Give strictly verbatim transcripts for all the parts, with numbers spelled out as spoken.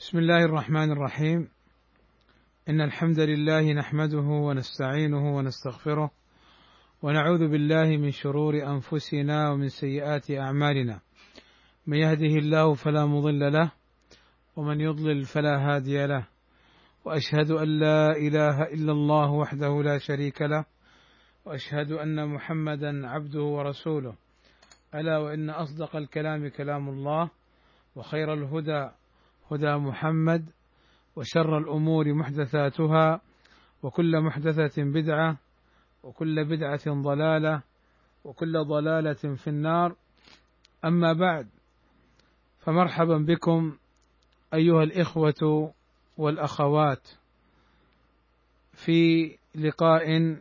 بسم الله الرحمن الرحيم. إن الحمد لله نحمده ونستعينه ونستغفره ونعوذ بالله من شرور أنفسنا ومن سيئات أعمالنا، من يهده الله فلا مضل له ومن يضلل فلا هادي له، وأشهد أن لا إله إلا الله وحده لا شريك له، وأشهد أن محمدا عبده ورسوله. ألا وإن أصدق الكلام كلام الله، وخير الهدى هدى محمد، وشر الأمور محدثاتها، وكل محدثة بدعة، وكل بدعة ضلالة، وكل ضلالة في النار. أما بعد، فمرحبا بكم أيها الإخوة والأخوات في لقاء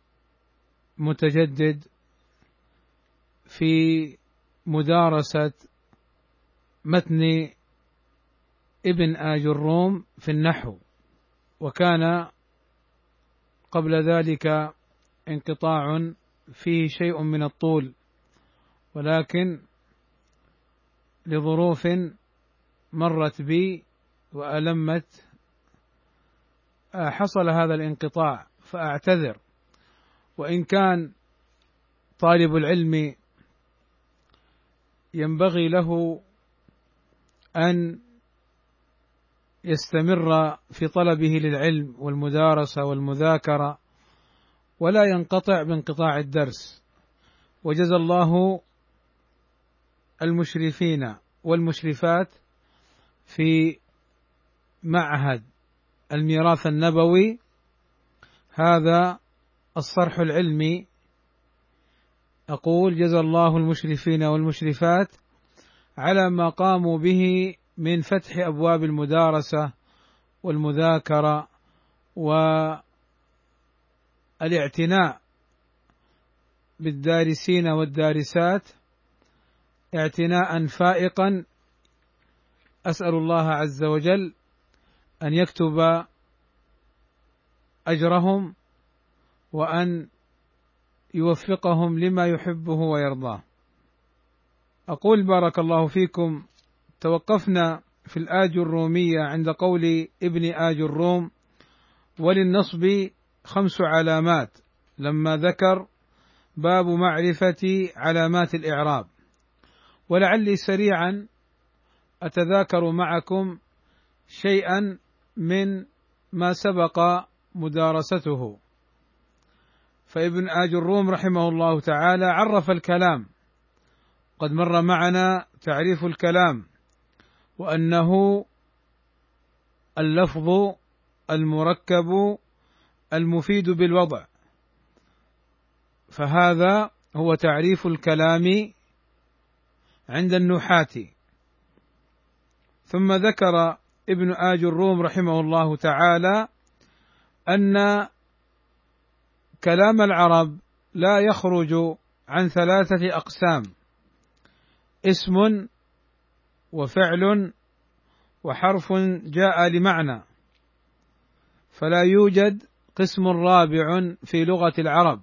متجدد في مدارسة متن ابن آجروم في النحو. وكان قبل ذلك انقطاع فيه شيء من الطول، ولكن لظروف مرت بي وألمت حصل هذا الانقطاع، فأعتذر. وإن كان طالب العلم ينبغي له أن يستمر في طلبه للعلم والمدارسة والمذاكرة ولا ينقطع بانقطاع الدرس. وجزى الله المشرفين والمشرفات في معهد الميراث النبوي هذا الصرح العلمي، أقول جزى الله المشرفين والمشرفات على ما قاموا به من فتح أبواب المدارسة والمذاكرة والاعتناء بالدارسين والدارسات اعتناء فائقا. أسأل الله عز وجل أن يكتب أجرهم وأن يوفقهم لما يحبه ويرضاه. أقول بارك الله فيكم، توقفنا في الآجرومية عند قول ابن آجروم: وللنصب خمس علامات، لما ذكر باب معرفة علامات الإعراب. ولعلي سريعا أتذاكر معكم شيئا من ما سبق مدارسته. فابن آجروم رحمه الله تعالى عرف الكلام، قد مر معنا تعريف الكلام، وأنه اللفظ المركب المفيد بالوضع، فهذا هو تعريف الكلام عند النحاة. ثم ذكر ابن آجروم رحمه الله تعالى أن كلام العرب لا يخرج عن ثلاثة أقسام: اسم وفعل وحرف جاء لمعنى، فلا يوجد قسم رابع في لغة العرب: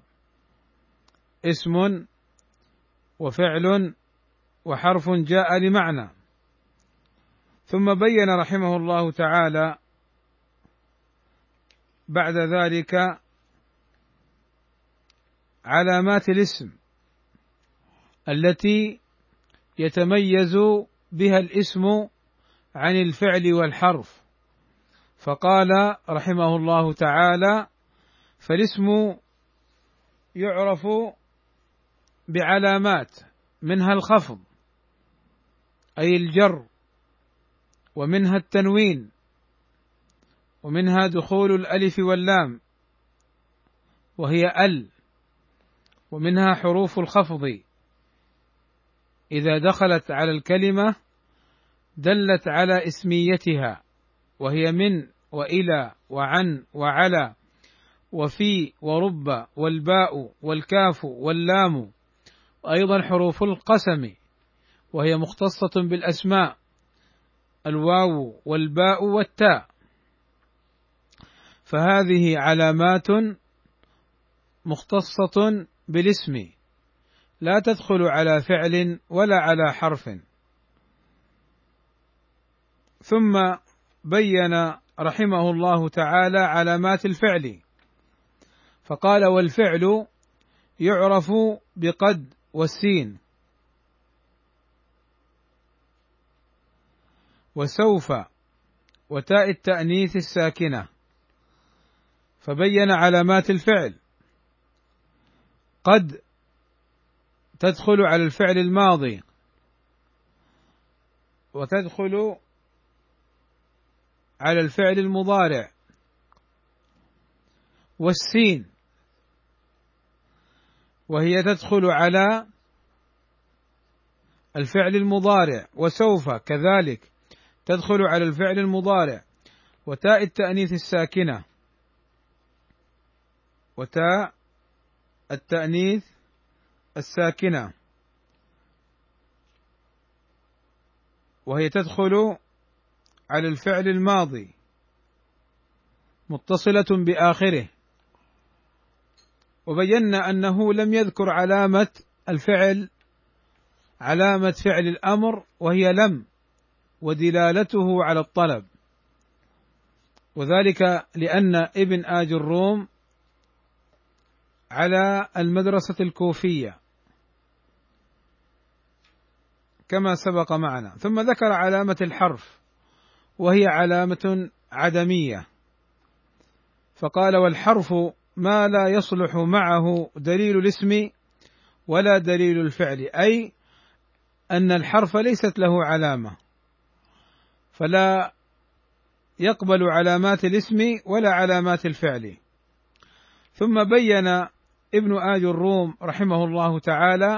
اسم وفعل وحرف جاء لمعنى. ثم بين رحمه الله تعالى بعد ذلك علامات الاسم التي يتميز بها الاسم عن الفعل والحرف، فقال رحمه الله تعالى: فالاسم يعرف بعلامات، منها الخفض أي الجر، ومنها التنوين، ومنها دخول الألف واللام وهي ال، ومنها حروف الخفض إذا دخلت على الكلمة دلت على اسميتها، وهي من وإلى وعن وعلى وفي ورب والباء والكاف واللام، وأيضا حروف القسم وهي مختصة بالأسماء: الواو والباء والتاء. فهذه علامات مختصة بالاسم، لا تدخل على فعل ولا على حرف. ثم بين رحمه الله تعالى علامات الفعل، فقال: والفعل يعرف بقد والسين وسوف وتاء التأنيث الساكنة. فبين علامات الفعل: قد تدخل على الفعل الماضي وتدخل على الفعل المضارع، والسين وهي تدخل على الفعل المضارع، وسوف كذلك تدخل على الفعل المضارع، وتاء التأنيث الساكنة وتاء التأنيث الساكنة وهي تدخل على الفعل الماضي متصلة بآخره. وبينا أنه لم يذكر علامة الفعل علامة فعل الأمر وهي لم، ودلالته على الطلب، وذلك لأن ابن آج الروم على المدرسة الكوفية كما سبق معنا. ثم ذكر علامة الحرف وهي علامة عدمية، فقال: والحرف ما لا يصلح معه دليل الاسم ولا دليل الفعل، أي أن الحرف ليست له علامة، فلا يقبل علامات الاسم ولا علامات الفعل. ثم بين ابن آج الروم رحمه الله تعالى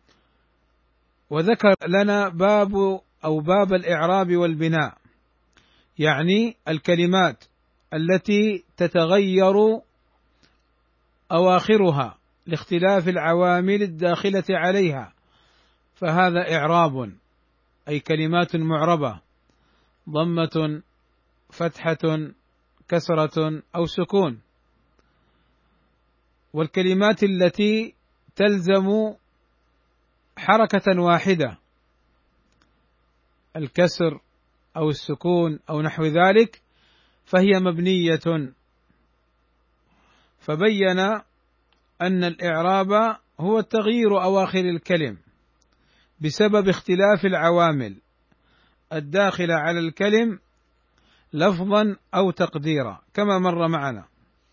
وذكر لنا باب أو باب الإعراب والبناء، يعني الكلمات التي تتغير أواخرها لاختلاف العوامل الداخلة عليها، فهذا إعراب، أي كلمات معربة، ضمة، فتحة، كسرة أو سكون. والكلمات التي تلزم حركة واحدة، الكسر أو السكون أو نحو ذلك، فهي مبنية. فبين أن الإعراب هو تغيير أواخر الكلم بسبب اختلاف العوامل الداخلة على الكلم لفظا أو تقديرا كما مر معنا.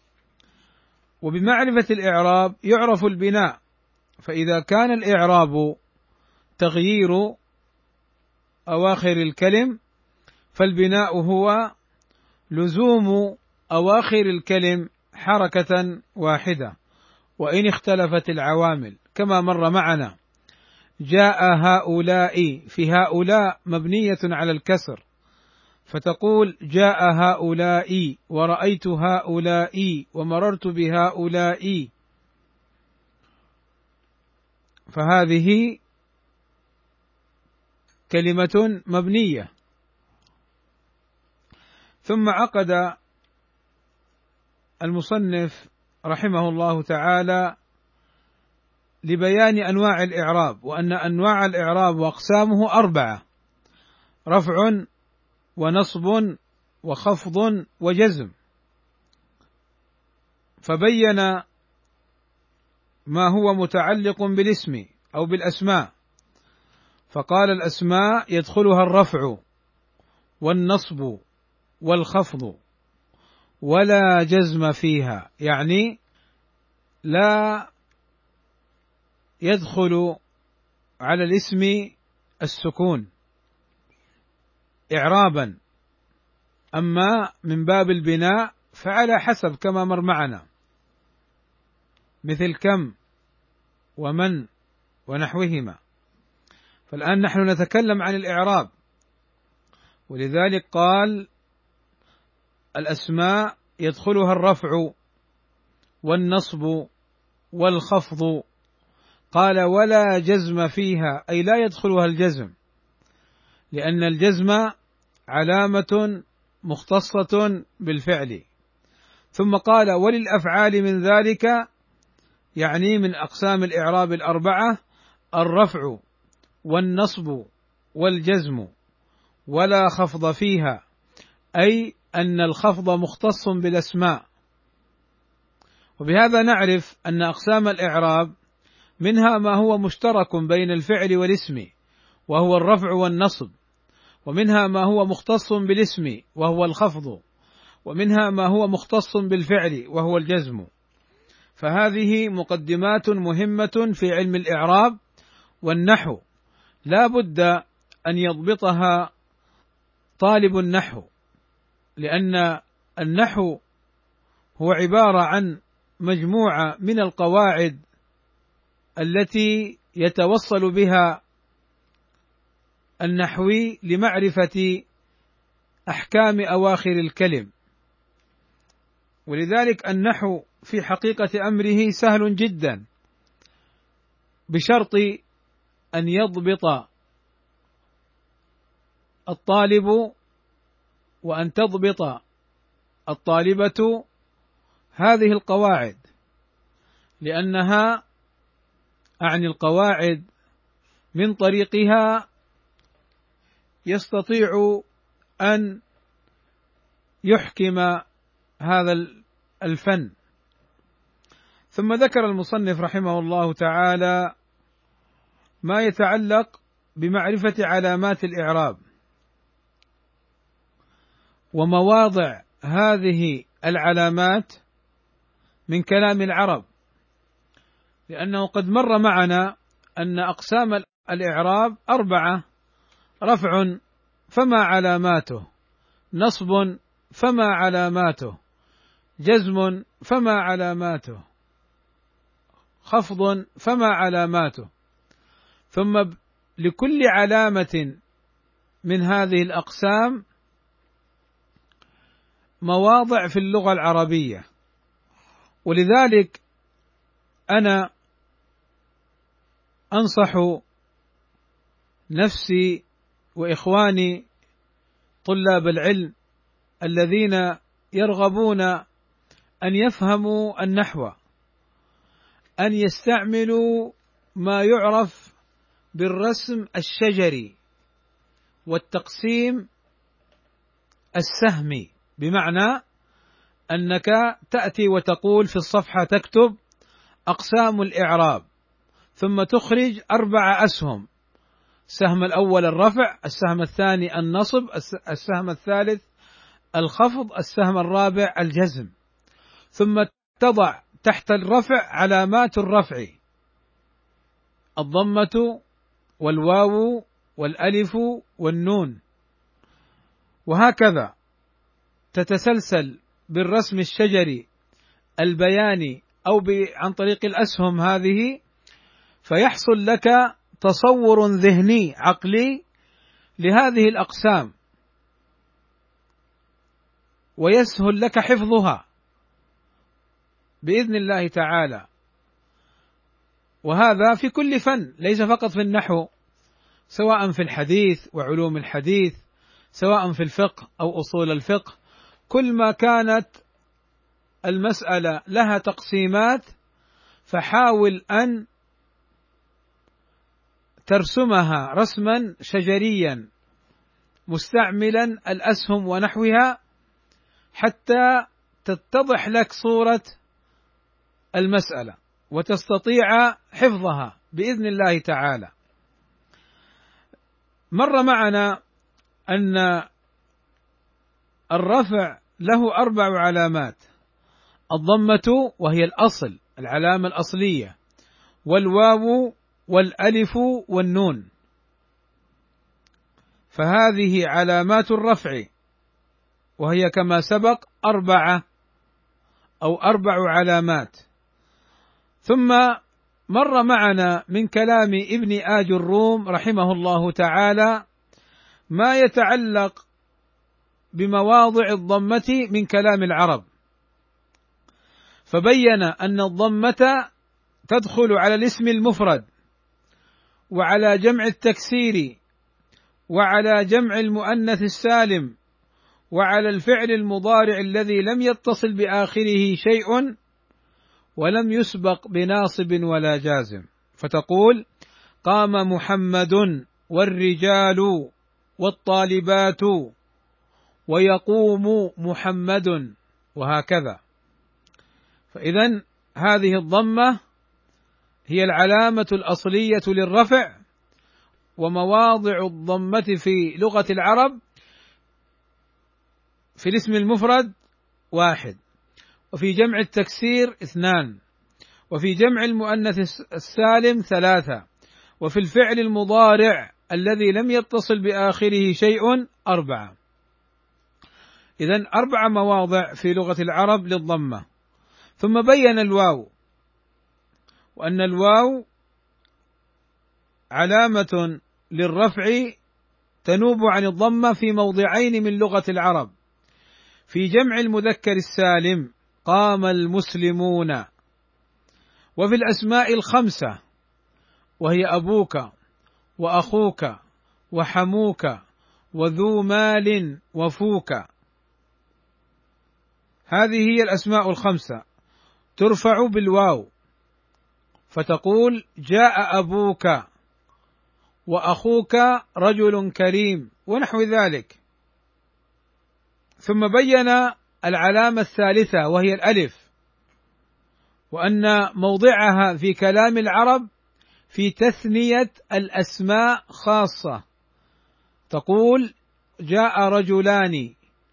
وبمعرفة الإعراب يعرف البناء، فإذا كان الإعراب تغيير أواخر الكلم فالبناء هو لزوم أواخر الكلم حركة واحدة وإن اختلفت العوامل كما مر معنا. جاء هؤلاء، في هؤلاء مبنية على الكسر، فتقول جاء هؤلاء ورأيت هؤلاء ومررت بهؤلاء، فهذه كلمة مبنية. ثم عقد المصنف رحمه الله تعالى لبيان أنواع الإعراب، وأن أنواع الإعراب وأقسامه أربعة: رفع ونصب وخفض وجزم. فبين ما هو متعلق بالاسم أو بالأسماء، فقال: الأسماء يدخلها الرفع والنصب والخفض ولا جزم فيها، يعني لا يدخل على الاسم السكون إعرابا. أما من باب البناء فعلى حسب كما مر معنا، مثل كم ومن ونحوهما. فالآن نحن نتكلم عن الإعراب، ولذلك قال: الأسماء يدخلها الرفع والنصب والخفض، قال: ولا جزم فيها، أي لا يدخلها الجزم، لأن الجزم علامة مختصة بالفعل. ثم قال: وللأفعال من ذلك، يعني من أقسام الإعراب الأربعة، الرفع والنصب والجزم ولا خفض فيها، أي أن الخفض مختص بالأسماء. وبهذا نعرف أن أقسام الإعراب منها ما هو مشترك بين الفعل والاسم وهو الرفع والنصب، ومنها ما هو مختص بالاسم وهو الخفض، ومنها ما هو مختص بالفعل وهو الجزم. فهذه مقدمات مهمة في علم الإعراب والنحو، لا بد أن يضبطها طالب النحو، لأن النحو هو عبارة عن مجموعة من القواعد التي يتوصل بها النحوي لمعرفة أحكام أواخر الكلم. ولذلك النحو في حقيقة أمره سهل جدا، بشرط أن يضبط الطالب وأن تضبط الطالبة هذه القواعد، لأنها أعني القواعد من طريقها يستطيع أن يحكم هذا الفن. ثم ذكر المصنف رحمه الله تعالى ما يتعلق بمعرفة علامات الإعراب ومواضع هذه العلامات من كلام العرب، لأنه قد مر معنا أن أقسام الإعراب أربعة: رفع فما علاماته، نصب فما علاماته، جزم فما علاماته، خفض فما علاماته. ثم لكل علامة من هذه الأقسام مواضع في اللغة العربية. ولذلك أنا أنصح نفسي وإخواني طلاب العلم الذين يرغبون أن يفهموا النحو أن يستعملوا ما يعرف بالرسم الشجري والتقسيم السهمي، بمعنى أنك تأتي وتقول في الصفحة، تكتب أقسام الإعراب، ثم تخرج أربع أسهم: السهم الأول الرفع، السهم الثاني النصب، السهم الثالث الخفض، السهم الرابع الجزم. ثم تضع تحت الرفع علامات الرفع: الضمة والواو والألف والنون، وهكذا تتسلسل بالرسم الشجري البياني أو عن طريق الأسهم هذه، فيحصل لك تصور ذهني عقلي لهذه الأقسام، ويسهل لك حفظها بإذن الله تعالى. وهذا في كل فن، ليس فقط في النحو، سواء في الحديث وعلوم الحديث، سواء في الفقه أو أصول الفقه. كل ما كانت المسألة لها تقسيمات فحاول أن ترسمها رسما شجريا مستعملا الأسهم ونحوها، حتى تتضح لك صورة المسألة وتستطيع حفظها بإذن الله تعالى. مر معنا أن الرفع له أربع علامات: الضمة وهي الأصل، العلامة الأصلية، والواو والألف والنون، فهذه علامات الرفع، وهي كما سبق أربعة أو أربع علامات. ثم مر معنا من كلام ابن آج الروم رحمه الله تعالى ما يتعلق بمواضع الضمة من كلام العرب، فبين أن الضمة تدخل على الاسم المفرد، وعلى جمع التكسير، وعلى جمع المؤنث السالم، وعلى الفعل المضارع الذي لم يتصل بآخره شيء ولم يسبق بناصب ولا جازم، فتقول: قام محمد والرجال والطالبات ويقوم محمد، وهكذا. فإذن هذه الضمة هي العلامة الأصلية للرفع، ومواضع الضمة في لغة العرب في الاسم المفرد واحد، وفي جمع التكسير اثنان، وفي جمع المؤنث السالم ثلاثة، وفي الفعل المضارع الذي لم يتصل بآخره شيء أربعة. إذن أربع مواضع في لغة العرب للضمة. ثم بين الواو، وأن الواو علامة للرفع تنوب عن الضمة في موضعين من لغة العرب: في جمع المذكر السالم قام المسلمون، وفي الأسماء الخمسة وهي أبوك وأخوك وحموك وذو مال وفوك. هذه هي الأسماء الخمسة ترفع بالواو، فتقول جاء أبوك وأخوك رجل كريم ونحو ذلك. ثم بين العلامة الثالثة وهي الألف، وأن موضعها في كلام العرب في تثنية الأسماء خاصة، تقول جاء رجلان،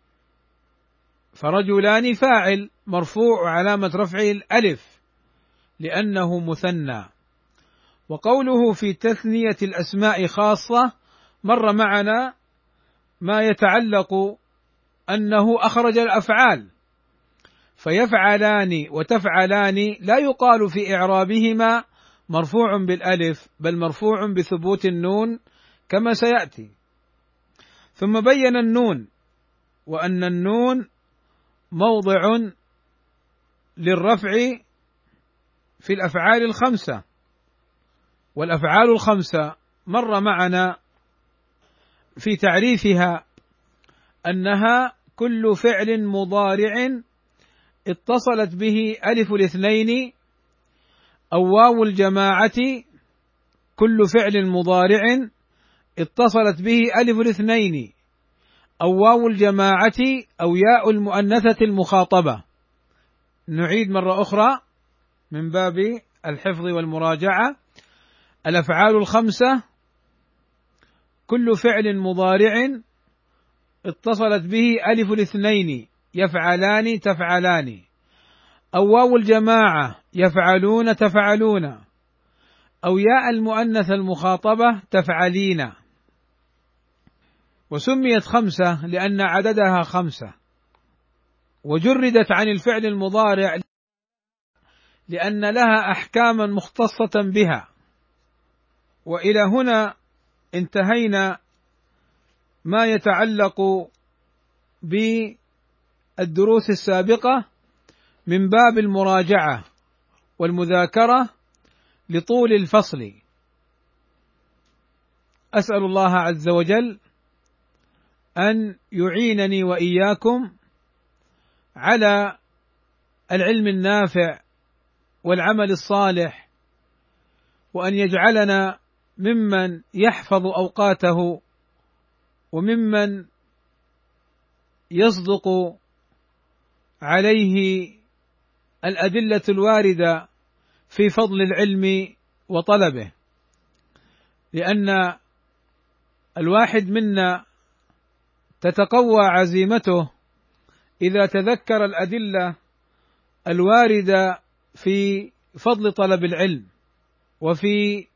فرجلان فاعل مرفوع علامة رفعه الألف لأنه مثنى. وقوله في تثنية الأسماء خاصة مر معنا ما يتعلق أنه أخرج الأفعال، فيفعلان وتفعلان لا يقال في إعرابهما مرفوع بالألف، بل مرفوع بثبوت النون كما سيأتي. ثم بين النون، وأن النون موضع للرفع في الأفعال الخمسة، والأفعال الخمسة مر معنا في تعريفها أنها كل فعل مضارع اتصلت به ألف الاثنين أو واو الجماعة، كل فعل مضارع اتصلت به ألف الاثنين أو واو الجماعة أو ياء المؤنثة المخاطبة. نعيد مرة أخرى من باب الحفظ والمراجعة: الأفعال الخمسة كل فعل مضارع اتصلت به ألف الاثنين يفعلان تفعلان، أو واو الجماعة يفعلون تفعلون، أو ياء المؤنث المخاطبة تفعلين. وسميت خمسة لأن عددها خمسة، وجردت عن الفعل المضارع لأن لها أحكاما مختصة بها. وإلى هنا انتهينا ما يتعلق بالدروس السابقة من باب المراجعة والمذاكرة لطول الفصل. أسأل الله عز وجل أن يعينني وإياكم على العلم النافع والعمل الصالح، وأن يجعلنا ممن يحفظ أوقاته، وممن يصدق عليه الأدلة الواردة في فضل العلم وطلبه، لأن الواحد منا تتقوى عزيمته إذا تذكر الأدلة الواردة في فضل طلب العلم وفي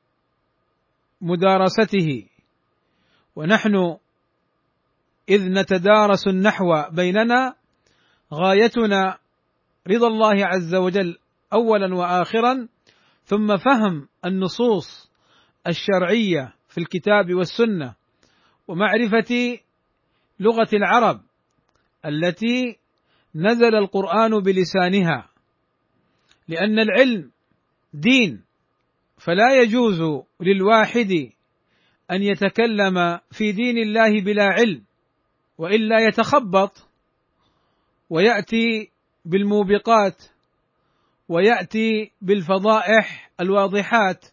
مدارسته. ونحن إذ نتدارس النحو بيننا غايتنا رضا الله عز وجل أولا وآخرا، ثم فهم النصوص الشرعية في الكتاب والسنة، ومعرفة لغة العرب التي نزل القرآن بلسانها، لأن العلم دين، فلا يجوز للواحد أن يتكلم في دين الله بلا علم، وإلا يتخبط ويأتي بالموبقات ويأتي بالفضائح الواضحات.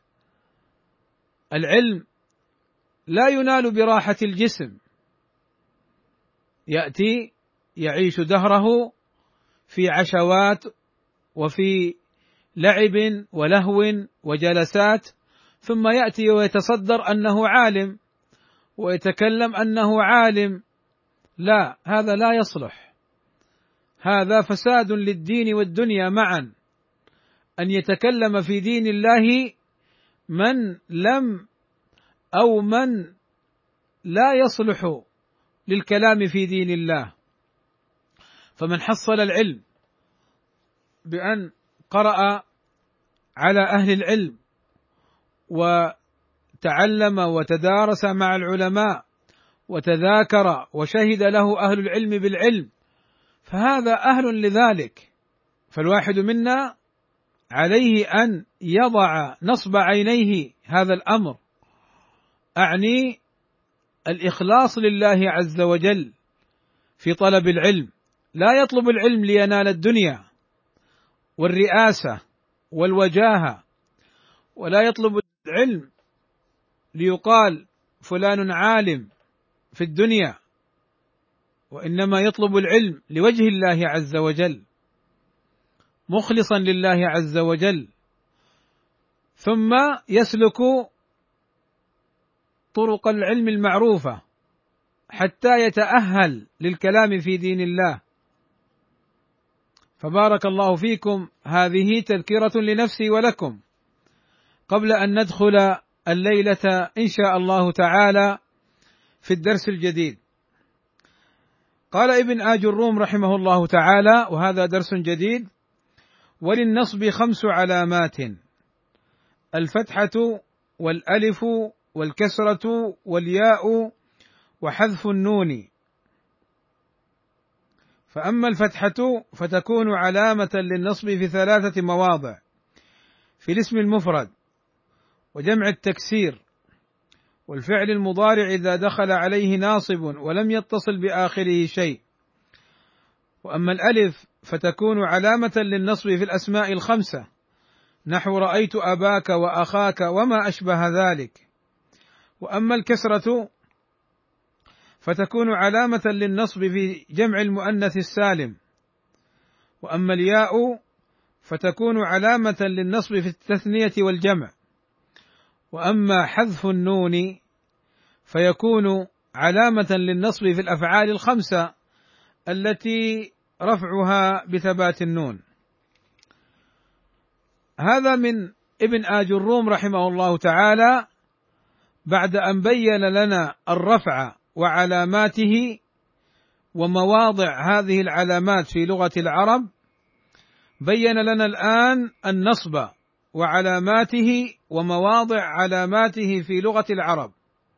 العلم لا ينال براحة الجسم، يأتي يعيش دهره في عشوات وفي لعب ولهو وجلسات، ثم يأتي ويتصدر أنه عالم ويتكلم أنه عالم. لا، هذا لا يصلح، هذا فساد للدين والدنيا معا، أن يتكلم في دين الله من لم أو من لا يصلح للكلام في دين الله. فمن حصل العلم بأن قرأ على أهل العلم وتعلم وتدارس مع العلماء وتذاكر وشهد له أهل العلم بالعلم، فهذا أهل لذلك. فالواحد منا عليه أن يضع نصب عينيه هذا الأمر، أعني الإخلاص لله عز وجل في طلب العلم، لا يطلب العلم لينال الدنيا والرئاسة والوجاهة، ولا يطلب العلم ليقال فلان عالم في الدنيا، وإنما يطلب العلم لوجه الله عز وجل، مخلصا لله عز وجل، ثم يسلك طرق العلم المعروفة حتى يتأهل للكلام في دين الله. فبارك الله فيكم، هذه تذكرة لنفسي ولكم قبل أن ندخل الليلة إن شاء الله تعالى في الدرس الجديد. قال ابن آج الروم رحمه الله تعالى، وهذا درس جديد: وللنصب خمس علامات: الفتحة والألف والكسرة والياء وحذف النون. فأما الفتحة فتكون علامة للنصب في ثلاثة مواضع: في الاسم المفرد، وجمع التكسير، والفعل المضارع إذا دخل عليه ناصب ولم يتصل بآخره شيء. وأما الألف فتكون علامة للنصب في الأسماء الخمسة، نحو رأيت أباك وأخاك وما أشبه ذلك. وأما الكسرة فتكون علامة للنصب في جمع المؤنث السالم. وأما الياء فتكون علامة للنصب في التثنية والجمع. وأما حذف النون فيكون علامة للنصب في الأفعال الخمسة التي رفعها بثبات النون. هذا من ابن آج الروم رحمه الله تعالى بعد أن بين لنا الرفع وعلاماته ومواضع هذه العلامات في لغة العرب، بين لنا الآن النصب وعلاماته ومواضع علاماته في لغة العرب.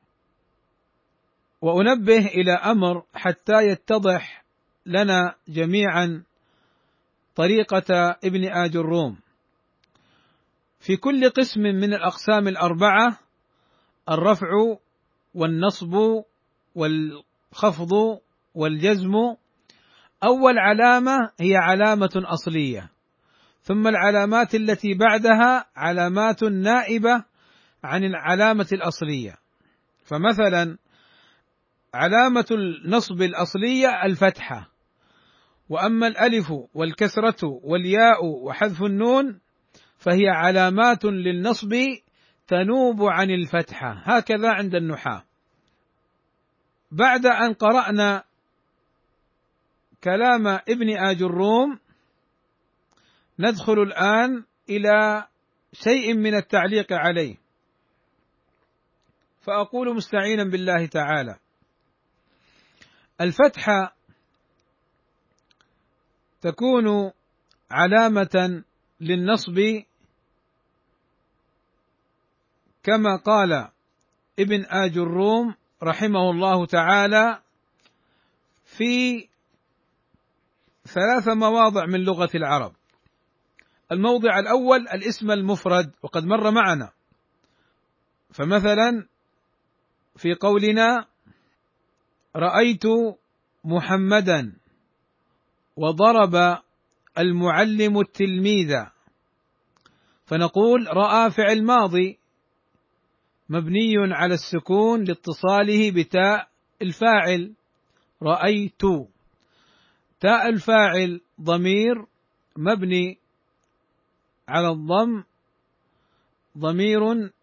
وأنبه إلى أمر حتى يتضح لنا جميعا طريقة ابن آج الروم. في كل قسم من الأقسام الأربعة، الرفع والنصب والخفض والجزم، أول علامة هي علامة أصلية، ثم العلامات التي بعدها علامات نائبة عن العلامة الأصلية. فمثلا علامة النصب الأصلية الفتحة، وأما الألف والكسرة والياء وحذف النون فهي علامات للنصب تنوب عن الفتحة، هكذا عند النحاة. بعد أن قرأنا كلام ابن آج الروم ندخل الآن إلى شيء من التعليق عليه، فأقول مستعينا بالله تعالى: الفتحة تكون علامة للنصب كما قال ابن آج الروم رحمه الله تعالى في ثلاث مواضع من لغة العرب. الموضع الأول الاسم المفرد، وقد مر معنا. فمثلا في قولنا رأيت محمدا وضرب المعلم التلميذ، فنقول رأى فعل ماضي مبني على السكون لاتصاله بتاء الفاعل رأيت. تاء الفاعل ضمير مبني على الضم، ضمير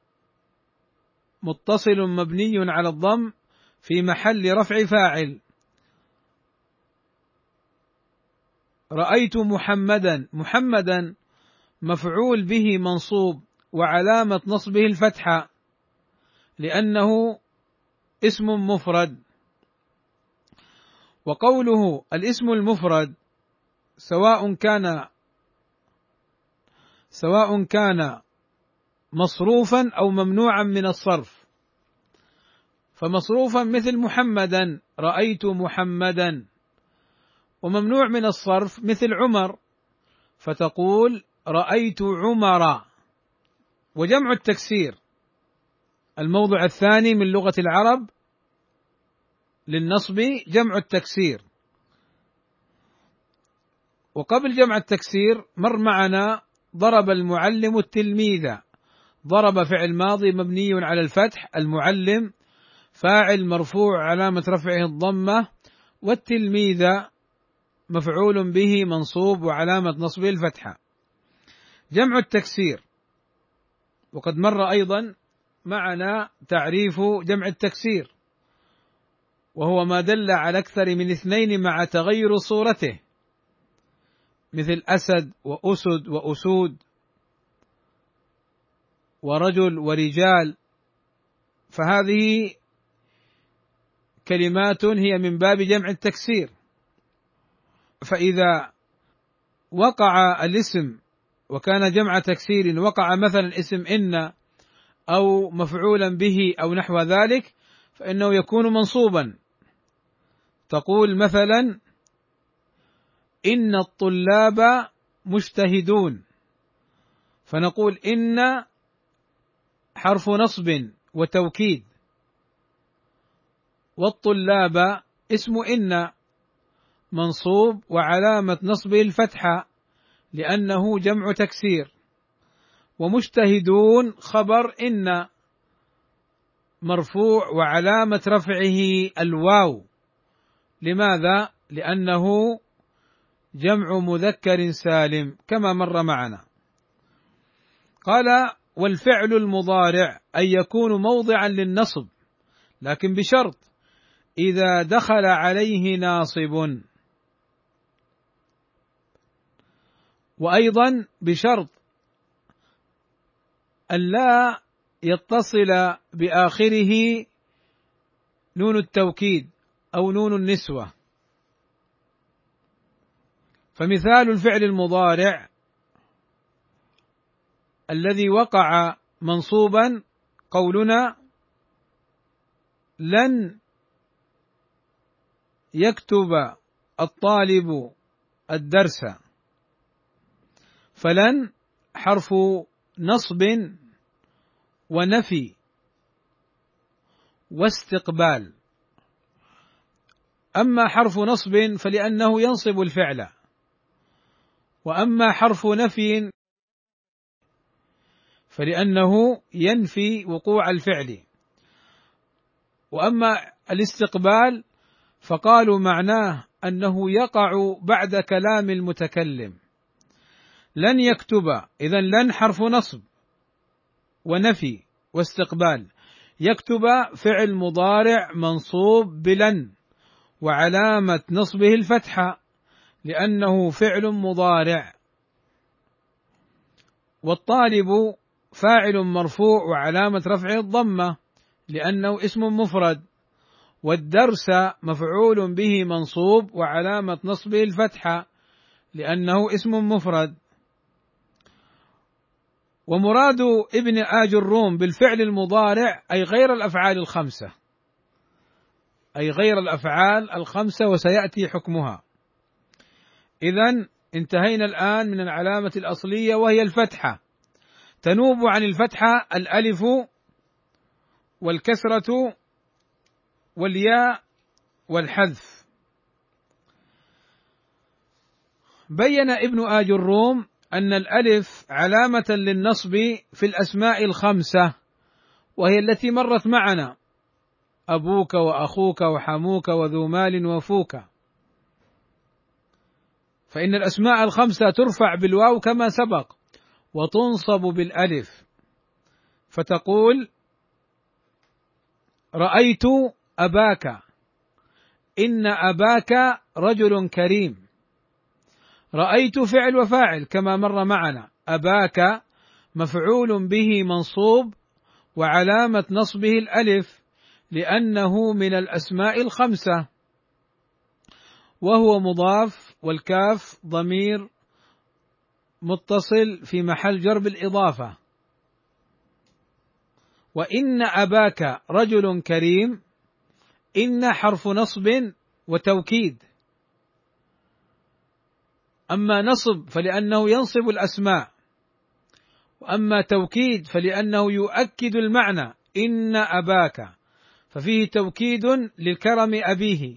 متصل مبني على الضم في محل رفع فاعل. رأيت محمدا، محمدا مفعول به منصوب وعلامة نصبه الفتحة لأنه اسم مفرد. وقوله الاسم المفرد سواء كان سواء كان مصروفا أو ممنوعا من الصرف، فمصروفا مثل محمدا، رأيت محمدا، وممنوع من الصرف مثل عمر، فتقول رأيت عمر. وجمع التكسير الموضع الثاني من لغة العرب للنصب جمع التكسير. وقبل جمع التكسير مر معنا ضرب المعلم التلميذ، ضرب فعل ماضي مبني على الفتح، المعلم فاعل مرفوع علامة رفعه الضمة، والتلميذ مفعول به منصوب وعلامة نصبه الفتحة. جمع التكسير، وقد مر أيضا معنا تعريف جمع التكسير، وهو ما دل على أكثر من اثنين مع تغير صورته، مثل أسد وأسد وأسود ورجل ورجال، فهذه كلمات هي من باب جمع التكسير. فإذا وقع الاسم وكان جمع تكسير، وقع مثلا اسم إن أو مفعولا به أو نحو ذلك، فإنه يكون منصوبا. تقول مثلا إن الطلاب مجتهدون، فنقول إن حرف نصب وتوكيد، والطلاب اسم إن منصوب وعلامة نصبه الفتحة لأنه جمع تكسير، ومجتهدون خبر إن مرفوع وعلامة رفعه الواو. لماذا؟ لأنه جمع مذكر سالم كما مر معنا. قال والفعل المضارع أن يكون موضعا للنصب، لكن بشرط إذا دخل عليه ناصب، وأيضا بشرط أن لا يتصل بآخره نون التوكيد أو نون النسوة. فمثال الفعل المضارع الذي وقع منصوبا قولنا لن يكتب الطالب الدرس، فلن حرف نصب ونفي واستقبال. أما حرف نصب فلأنه ينصب الفعل، وأما حرف نفي فلأنه ينفي وقوع الفعل. وأما الاستقبال فقالوا معناه أنه يقع بعد كلام المتكلم. لن يكتب، إذن لن حرف نصب ونفي واستقبال، يكتب فعل مضارع منصوب بلن وعلامة نصبه الفتحة لأنه فعل مضارع. والطالب فاعل مرفوع وعلامة رفعه الضمة لأنه اسم مفرد، والدرس مفعول به منصوب وعلامة نصبه الفتحة لأنه اسم مفرد. ومراد ابن آج الروم بالفعل المضارع أي غير الأفعال الخمسة، أي غير الأفعال الخمسة، وسيأتي حكمها. إذن انتهينا الآن من العلامة الأصلية وهي الفتحة، تنوب عن الفتحة الألف والكسرة والياء والحذف. بين ابن آج الروم أن الألف علامة للنصب في الأسماء الخمسة، وهي التي مرت معنا: أبوك وأخوك وحموك وذو مال وفوك. فإن الأسماء الخمسة ترفع بالواو كما سبق وتنصب بالألف، فتقول رأيت أباك، إن أباك رجل كريم. رأيت فعل وفاعل كما مر معنا، أباك مفعول به منصوب وعلامة نصبه الألف لأنه من الأسماء الخمسة، وهو مضاف، والكاف ضمير متصل في محل جر بالإضافة. وإن أباك رجل كريم، إن حرف نصب وتوكيد، أما نصب فلأنه ينصب الأسماء، وأما توكيد فلأنه يؤكد المعنى، إن أباك، ففيه توكيد للكرم أبيه.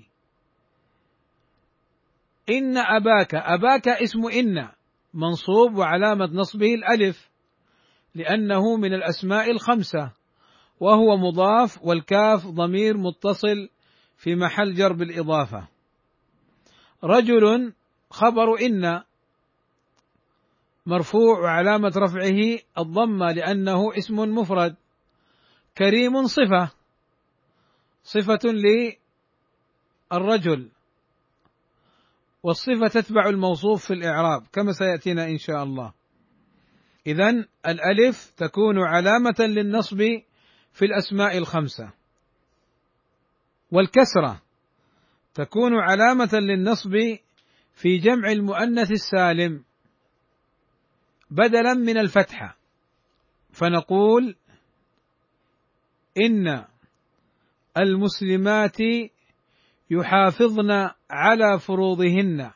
إن أباك، أباك اسم إن منصوب وعلامة نصبه الألف لأنه من الأسماء الخمسة، وهو مضاف، والكاف ضمير متصل في محل جر بالإضافة. رجل خبر إن مرفوع وعلامة رفعه الضمة لأنه اسم مفرد. كريم صفة صفة للرجل، والصفة تتبع الموصوف في الإعراب كما سيأتينا إن شاء الله. إذن الألف تكون علامة للنصب في الأسماء الخمسة، والكسرة تكون علامة للنصب في جمع المؤنث السالم بدلا من الفتحة، فنقول إن المسلمات يحافظن على فروضهن،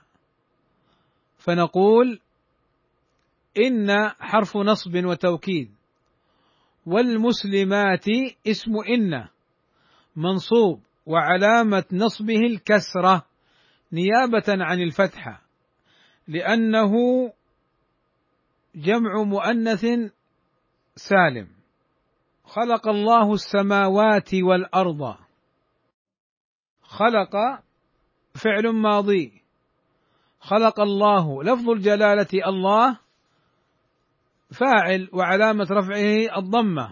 فنقول إن حرف نصب وتوكيد، والمسلمات اسم إن منصوب وعلامة نصبه الكسرة نيابة عن الفتحة لأنه جمع مؤنث سالم. خلق الله السماوات والأرض، خلق فعل ماضي، خلق الله لفظ الجلالة الله فاعل وعلامة رفعه الضمة،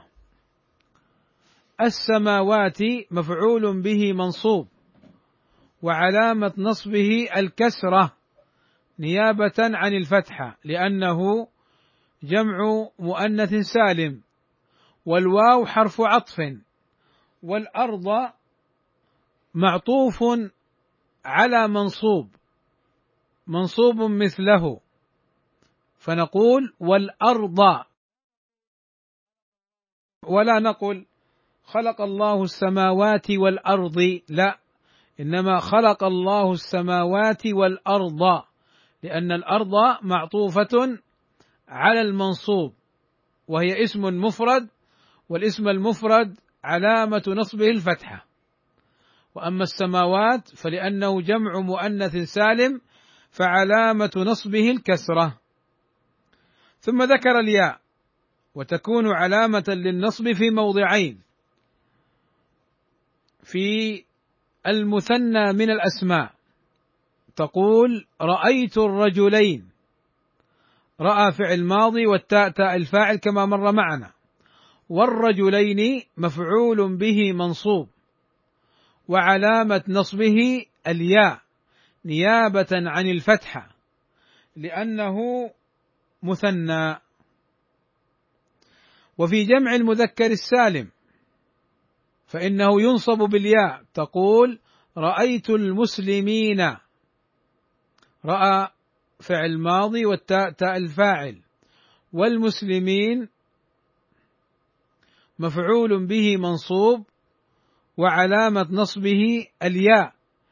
السماوات مفعول به منصوب وعلامة نصبه الكسرة نيابة عن الفتحة لأنه جمع مؤنث سالم، والواو حرف عطف، والأرض معطوف على منصوب منصوب مثله، فنقول والأرض، ولا نقل خلق الله السماوات والأرض، لا، إنما خلق الله السماوات والأرض لأن الأرض معطوفة على المنصوب وهي اسم مفرد، والاسم المفرد علامة نصبه الفتحة. وأما السماوات فلأنه جمع مؤنث سالم فعلامة نصبه الكسرة. ثم ذكر الياء، وتكون علامة للنصب في موضعين: في المثنى من الأسماء تقول رأيت الرجلين، رأى فعل ماضي والتاء تاء الفاعل كما مر معنا، والرجلين مفعول به منصوب وعلامة نصبه الياء نيابة عن الفتحة لأنه مثنى. وفي جمع المذكر السالم فإنه ينصب بالياء، تقول رأيت المسلمين، رأى فعل ماضي والتاء تاء الفاعل، والمسلمين مفعول به منصوب وعلامة نصبه الياء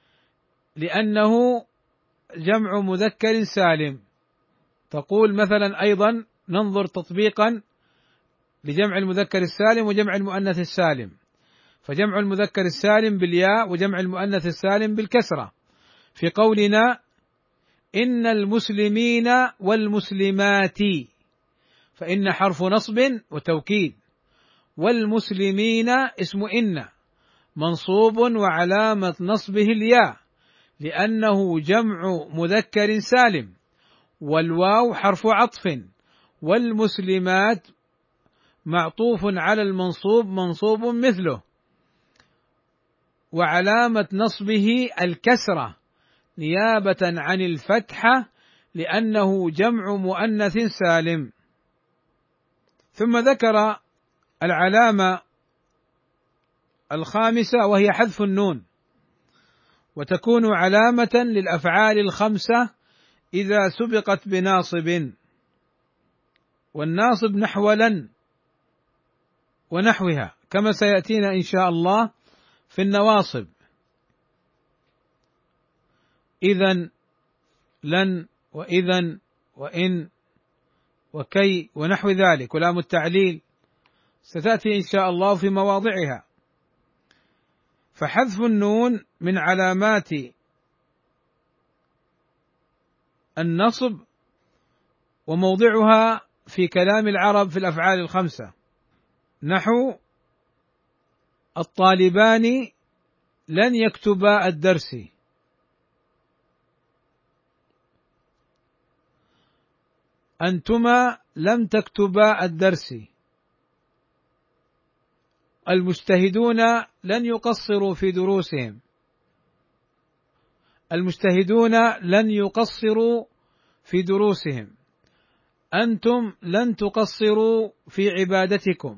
لأنه جمع مذكر سالم. تقول مثلا أيضا ننظر تطبيقا لجمع المذكر السالم وجمع المؤنث السالم، فجمع المذكر السالم بالياء وجمع المؤنث السالم بالكسرة في قولنا إن المسلمين والمسلمات، فإن حرف نصب وتوكيد، والمسلمين اسم إن منصوب وعلامة نصبه الياء لأنه جمع مذكر سالم، والواو حرف عطف، والمسلمات معطوف على المنصوب منصوب مثله، وعلامة نصبه الكسرة نيابة عن الفتحة لأنه جمع مؤنث سالم. ثم ذكر العلامة الخامسة وهي حذف النون، وتكون علامة للأفعال الخمسة إذا سبقت بناصب، والناصب نحو لن ونحوها كما سيأتينا إن شاء الله في النواصب، إذن لن وإذن وإن وكي ونحو ذلك، ولام التعليل ستأتي إن شاء الله في مواضعها. فحذف النون من علامات النصب، وموضعها في كلام العرب في الأفعال الخمسة، نحو الطالبان لن يكتبا الدرس، أنتما لم تكتبا الدرس، المجتهدون لن يقصروا في دروسهم، المجتهدون لن يقصروا في دروسهم، أنتم لن تقصروا في عبادتكم،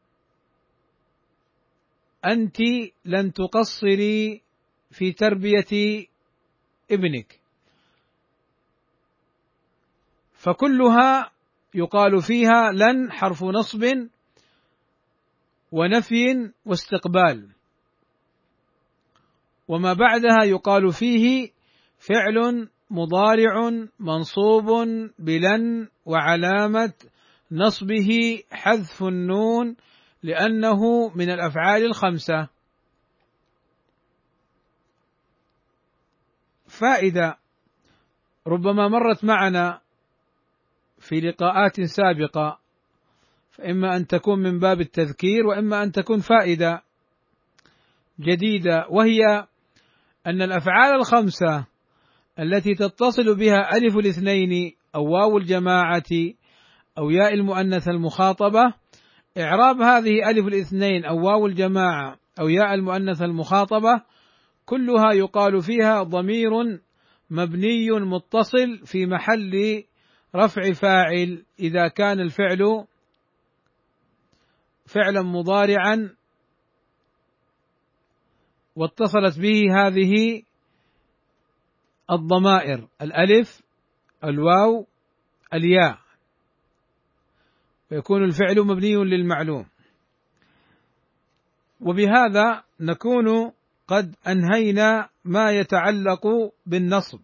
أنت لن تقصري في تربية ابنك. فكلها يقال فيها لن حرف نصب ونفي واستقبال، وما بعدها يقال فيه فعل مضارع منصوب بلن وعلامة نصبه حذف النون لأنه من الأفعال الخمسة. فائدة ربما مرت معنا في لقاءات سابقة، فإما أن تكون من باب التذكير وإما أن تكون فائدة جديدة، وهي أن الأفعال الخمسة التي تتصل بها ألف الاثنين أو واو الجماعة أو ياء المؤنث المخاطبة، إعراب هذه ألف الاثنين أو واو الجماعة أو ياء المؤنث المخاطبة كلها يقال فيها ضمير مبني متصل في محل رفع فاعل إذا كان الفعل فعلا مضارعا واتصلت به هذه الضمائر الألف الواو الياء، ويكون الفعل مبني للمعلوم. وبهذا نكون قد أنهينا ما يتعلق بالنصب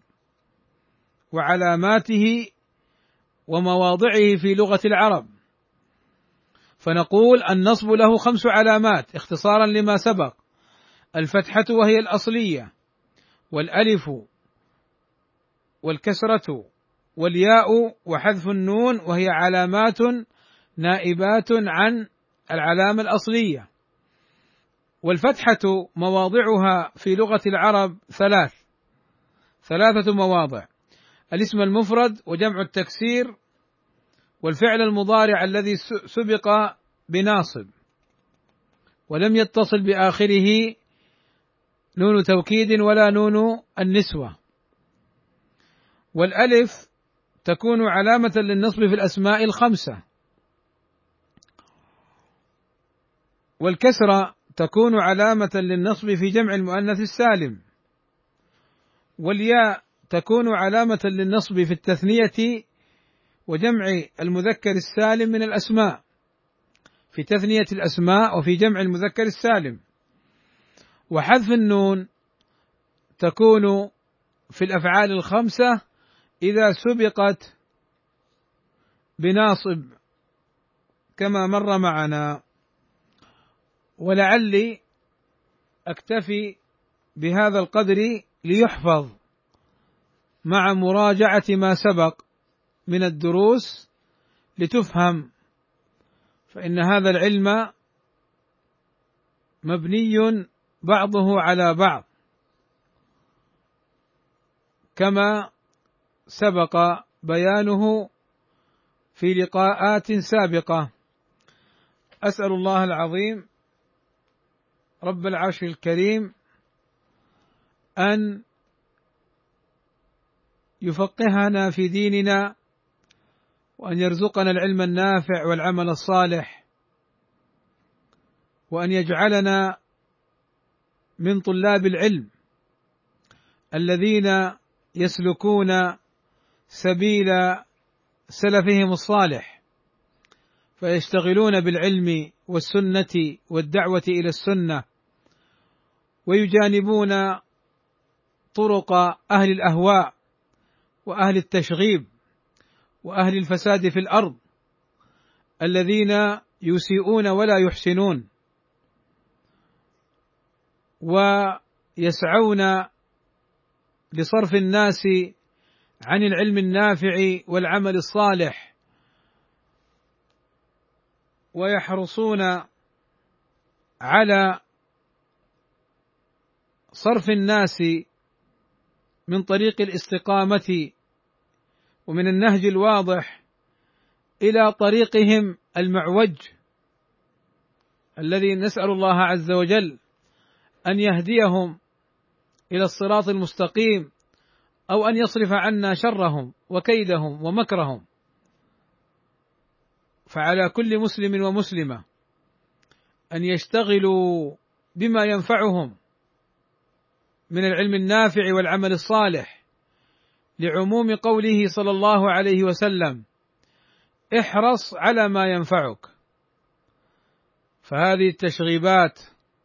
وعلاماته ومواضعه في لغة العرب. فنقول النصب له خمس علامات اختصارا لما سبق: الفتحة وهي الأصلية، والألف والكسرة والياء وحذف النون وهي علامات نائبات عن العلامة الأصلية. والفتحة مواضعها في لغة العرب ثلاث ثلاثة مواضع: الاسم المفرد وجمع التكسير، والفعل المضارع الذي سبق بناصب ولم يتصل بآخره نون توكيد ولا نون النسوة. والألف تكون علامة للنصب في الأسماء الخمسة، والكسرة تكون علامة للنصب في جمع المؤنث السالم، والياء تكون علامة للنصب في التثنية وجمع المذكر السالم من الأسماء، في تثنية الأسماء وفي جمع المذكر السالم. وحذف النون تكون في الأفعال الخمسة إذا سبقت بناصب كما مر معنا. ولعلي أكتفي بهذا القدر ليحفظ مع مراجعة ما سبق من الدروس لتفهم، فإن هذا العلم مبني بعضه على بعض كما سبق بيانه في لقاءات سابقة. أسأل الله العظيم رب العرش الكريم أن يفقهنا في ديننا، وأن يرزقنا العلم النافع والعمل الصالح، وأن يجعلنا من طلاب العلم الذين يسلكون سبيل سلفهم الصالح، فيشتغلون بالعلم والسنة والدعوة إلى السنة، ويجانبون طرق أهل الأهواء وأهل التشغيب وأهل الفساد في الأرض الذين يسيئون ولا يحسنون، ويسعون لصرف الناس عن العلم النافع والعمل الصالح، ويحرصون على صرف الناس من طريق الاستقامة ومن النهج الواضح إلى طريقهم المعوج، الذي نسأل الله عز وجل أن يهديهم إلى الصراط المستقيم، أو أن يصرف عنا شرهم وكيدهم ومكرهم. فعلى كل مسلم ومسلمة أن يشتغلوا بما ينفعهم من العلم النافع والعمل الصالح، لعموم قوله صلى الله عليه وسلم: احرص على ما ينفعك. فهذه التشغيبات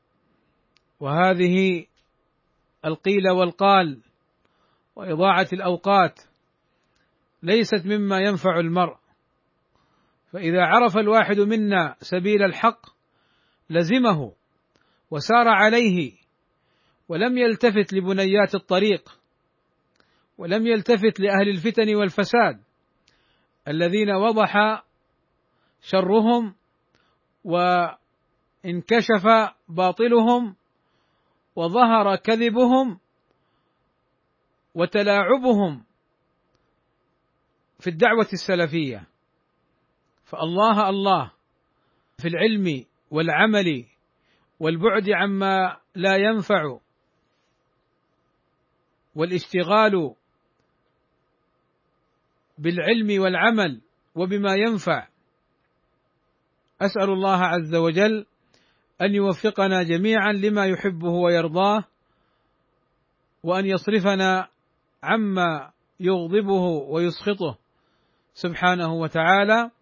وهذه القيل والقال وإضاعة الأوقات ليست مما ينفع المرء، فإذا عرف الواحد منا سبيل الحق لزمه وسار عليه، ولم يلتفت لبنيات الطريق، ولم يلتفت لأهل الفتن والفساد الذين وضح شرهم وانكشف باطلهم وظهر كذبهم وتلاعبهم في الدعوة السلفية. فالله الله في العلم والعمل والبعد عما لا ينفع، والاشتغال بالعلم والعمل وبما ينفع. أسأل الله عز وجل أن يوفقنا جميعا لما يحبه ويرضاه، وأن يصرفنا عما يغضبه ويسخطه سبحانه وتعالى.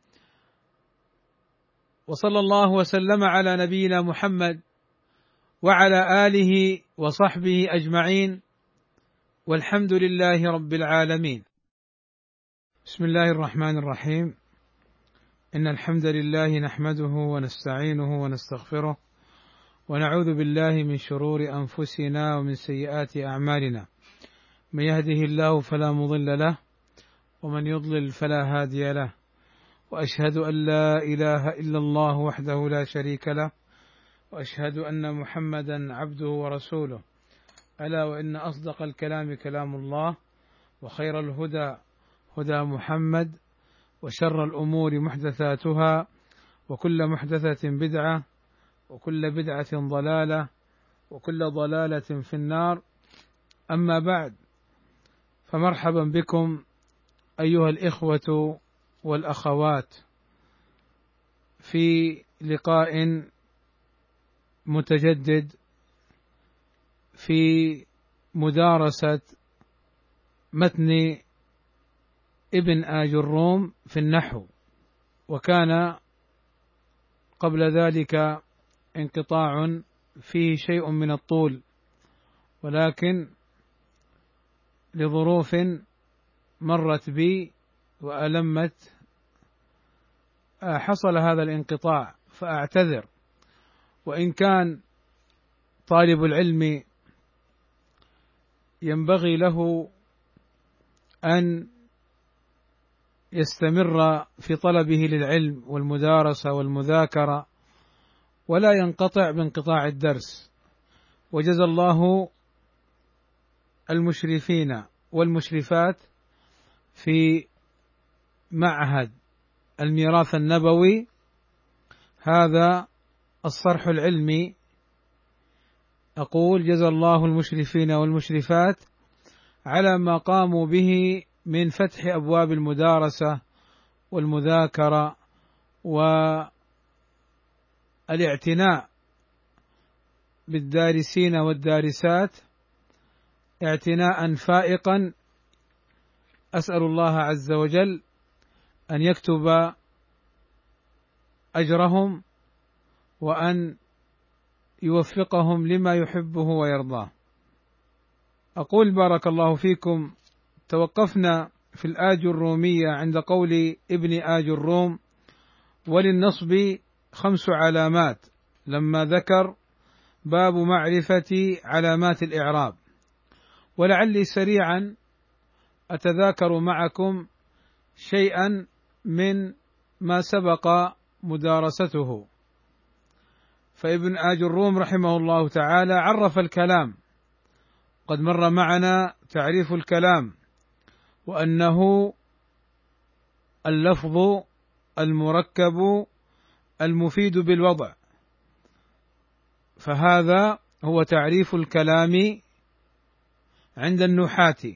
وصلى الله وسلم على نبينا محمد وعلى آله وصحبه أجمعين، والحمد لله رب العالمين. بسم الله الرحمن الرحيم. إن الحمد لله نحمده ونستعينه ونستغفره، ونعوذ بالله من شرور أنفسنا ومن سيئات أعمالنا. من يهده الله فلا مضل له، ومن يضلل فلا هادي له، وأشهد أن لا إله إلا الله وحده لا شريك له، وأشهد أن محمدا عبده ورسوله. ألا وإن أصدق الكلام كلام الله، وخير الهدى هدى محمد، وشر الأمور محدثاتها، وكل محدثة بدعة، وكل بدعة ضلالة، وكل ضلالة في النار. أما بعد، فمرحبا بكم أيها الإخوة والأخوات في لقاء متجدد في مدارسة متن ابن آجروم في النحو. وكان قبل ذلك انقطاع فيه شيء من الطول، ولكن لظروف مرت بي وألمت حصل هذا الانقطاع، فأعتذر. وإن كان طالب العلم ينبغي له أن يستمر في طلبه للعلم والمدارسة والمذاكرة، ولا ينقطع بانقطاع الدرس، وجزى الله المشرفين والمشرفات في معهد الميراث النبوي هذا الصرح العلمي، أقول جزى الله المشرفين والمشرفات على ما قاموا به من فتح أبواب المدارسة والمذاكرة والاعتناء بالدارسين والدارسات اعتناء فائقا. أسأل الله عز وجل أن يكتب أجرهم وأن يوفقهم لما يحبه ويرضاه. أقول بارك الله فيكم، توقفنا في الآج الرومية عند قول ابن آج الروم: وللنصب خمس علامات، لما ذكر باب معرفة علامات الإعراب. ولعلي سريعا أتذاكر معكم شيئا من ما سبق مدارسته. فابن آج الروم رحمه الله تعالى عرف الكلام، قد مر معنا تعريف الكلام، وأنه اللفظ المركب المفيد بالوضع، فهذا هو تعريف الكلام عند النحاة.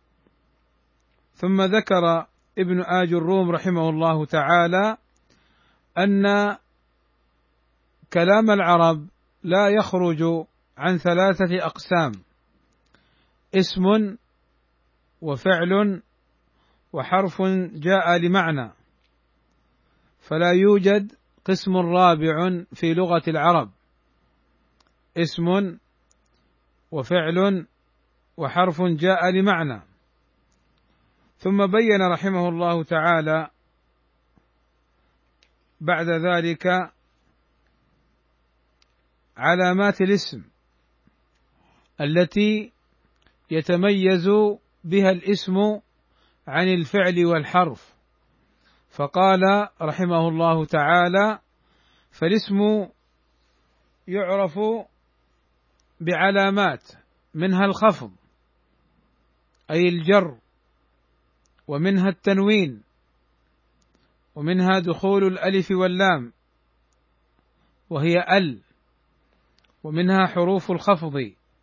ثم ذكر ابن آج الروم رحمه الله تعالى أن كلام العرب لا يخرج عن ثلاثة أقسام: اسم وفعل وحرف جاء لمعنى، فلا يوجد قسم رابع في لغة العرب: اسم وفعل وحرف جاء لمعنى. ثم بين رحمه الله تعالى بعد ذلك علامات الاسم التي يتميز بها الاسم عن الفعل والحرف، فقال رحمه الله تعالى: فالاسم يعرف بعلامات، منها الخفض أي الجر، ومنها التنوين، ومنها دخول الألف واللام وهي ال، ومنها حروف الخفض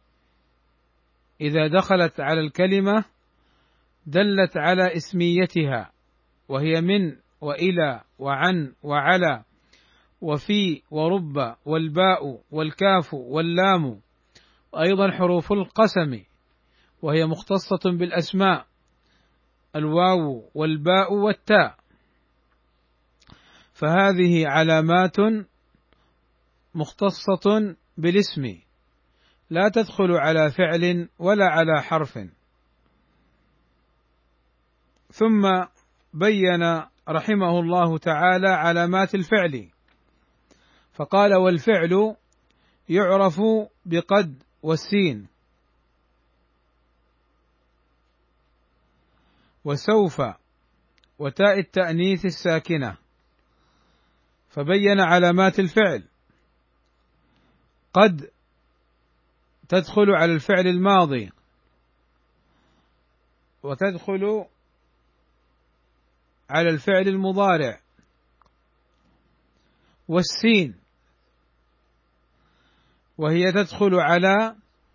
إذا دخلت على الكلمة دلت على اسميتها، وهي من وإلى وعن وعلى وفي ورب والباء والكاف واللام، وأيضا حروف القسم وهي مختصة بالأسماء: الواو والباء والتاء. فهذه علامات مختصة بالاسم، لا تدخل على فعل ولا على حرف. ثم بين رحمه الله تعالى علامات الفعل، فقال: والفعل يعرف بقد والسين وسوف وتاء التأنيث الساكنة. فبين علامات الفعل: قد تدخل على الفعل الماضي وتدخل على الفعل المضارع، والسين وهي تدخل على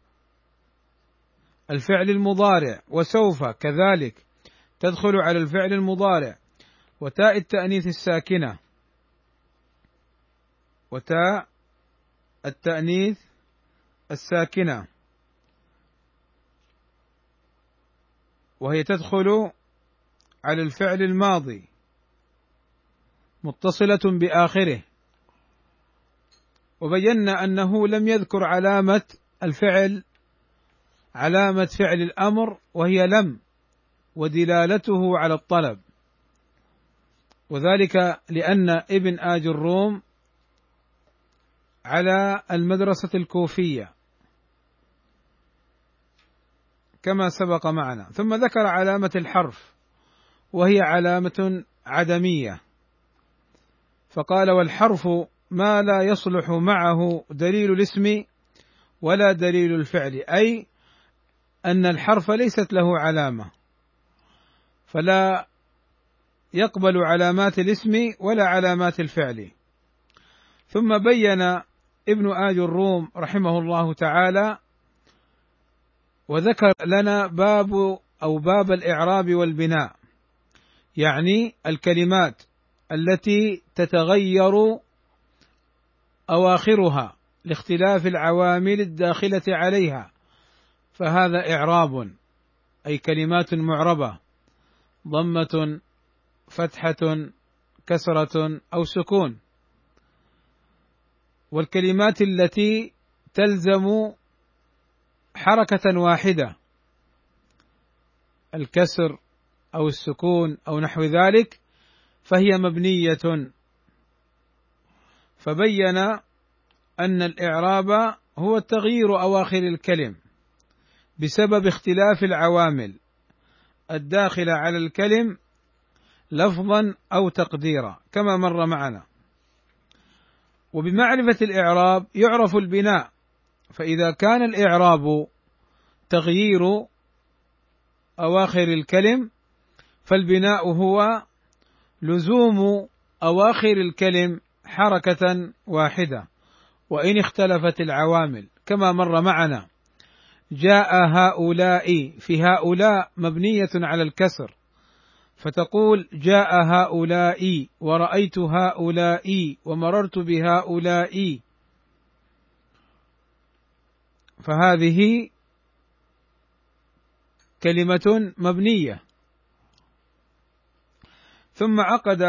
الفعل المضارع، وسوف كذلك تدخل على الفعل المضارع، وتاء التأنيث الساكنة وتاء التأنيث الساكنة وهي تدخل على الفعل الماضي متصلة بآخره. وبينا أنه لم يذكر علامة الفعل علامة فعل الأمر وهي لم، ودلالته على الطلب، وذلك لأن ابن آج الروم على المدرسة الكوفية كما سبق معنا. ثم ذكر علامة الحرف وهي علامة عدمية، فقال: والحرف ما لا يصلح معه دليل الاسم ولا دليل الفعل، أي أن الحرف ليست له علامة، فلا يقبل علامات الاسم ولا علامات الفعل. ثم بين ابن آج الروم رحمه الله تعالى وذكر لنا باب أو باب الإعراب والبناء، يعني الكلمات التي تتغير أواخرها لاختلاف العوامل الداخلة عليها، فهذا إعراب، أي كلمات معربة، ضمة، فتحة، كسرة أو سكون. والكلمات التي تلزم حركة واحدة، الكسر أو السكون أو نحو ذلك، فهي مبنية. فبين أن الإعراب هو تغيير أواخر الكلم بسبب اختلاف العوامل الداخلة على الكلم لفظا أو تقديرا كما مر معنا. وبمعرفة الإعراب يعرف البناء، فإذا كان الإعراب تغيير أواخر الكلم فالبناء هو لزوم أواخر الكلم حركة واحدة وإن اختلفت العوامل كما مر معنا. جاء هؤلاء، في هؤلاء مبنية على الكسر، فتقول جاء هؤلاء ورأيت هؤلاء ومررت بهؤلاء، فهذه كلمة مبنية. ثم عقد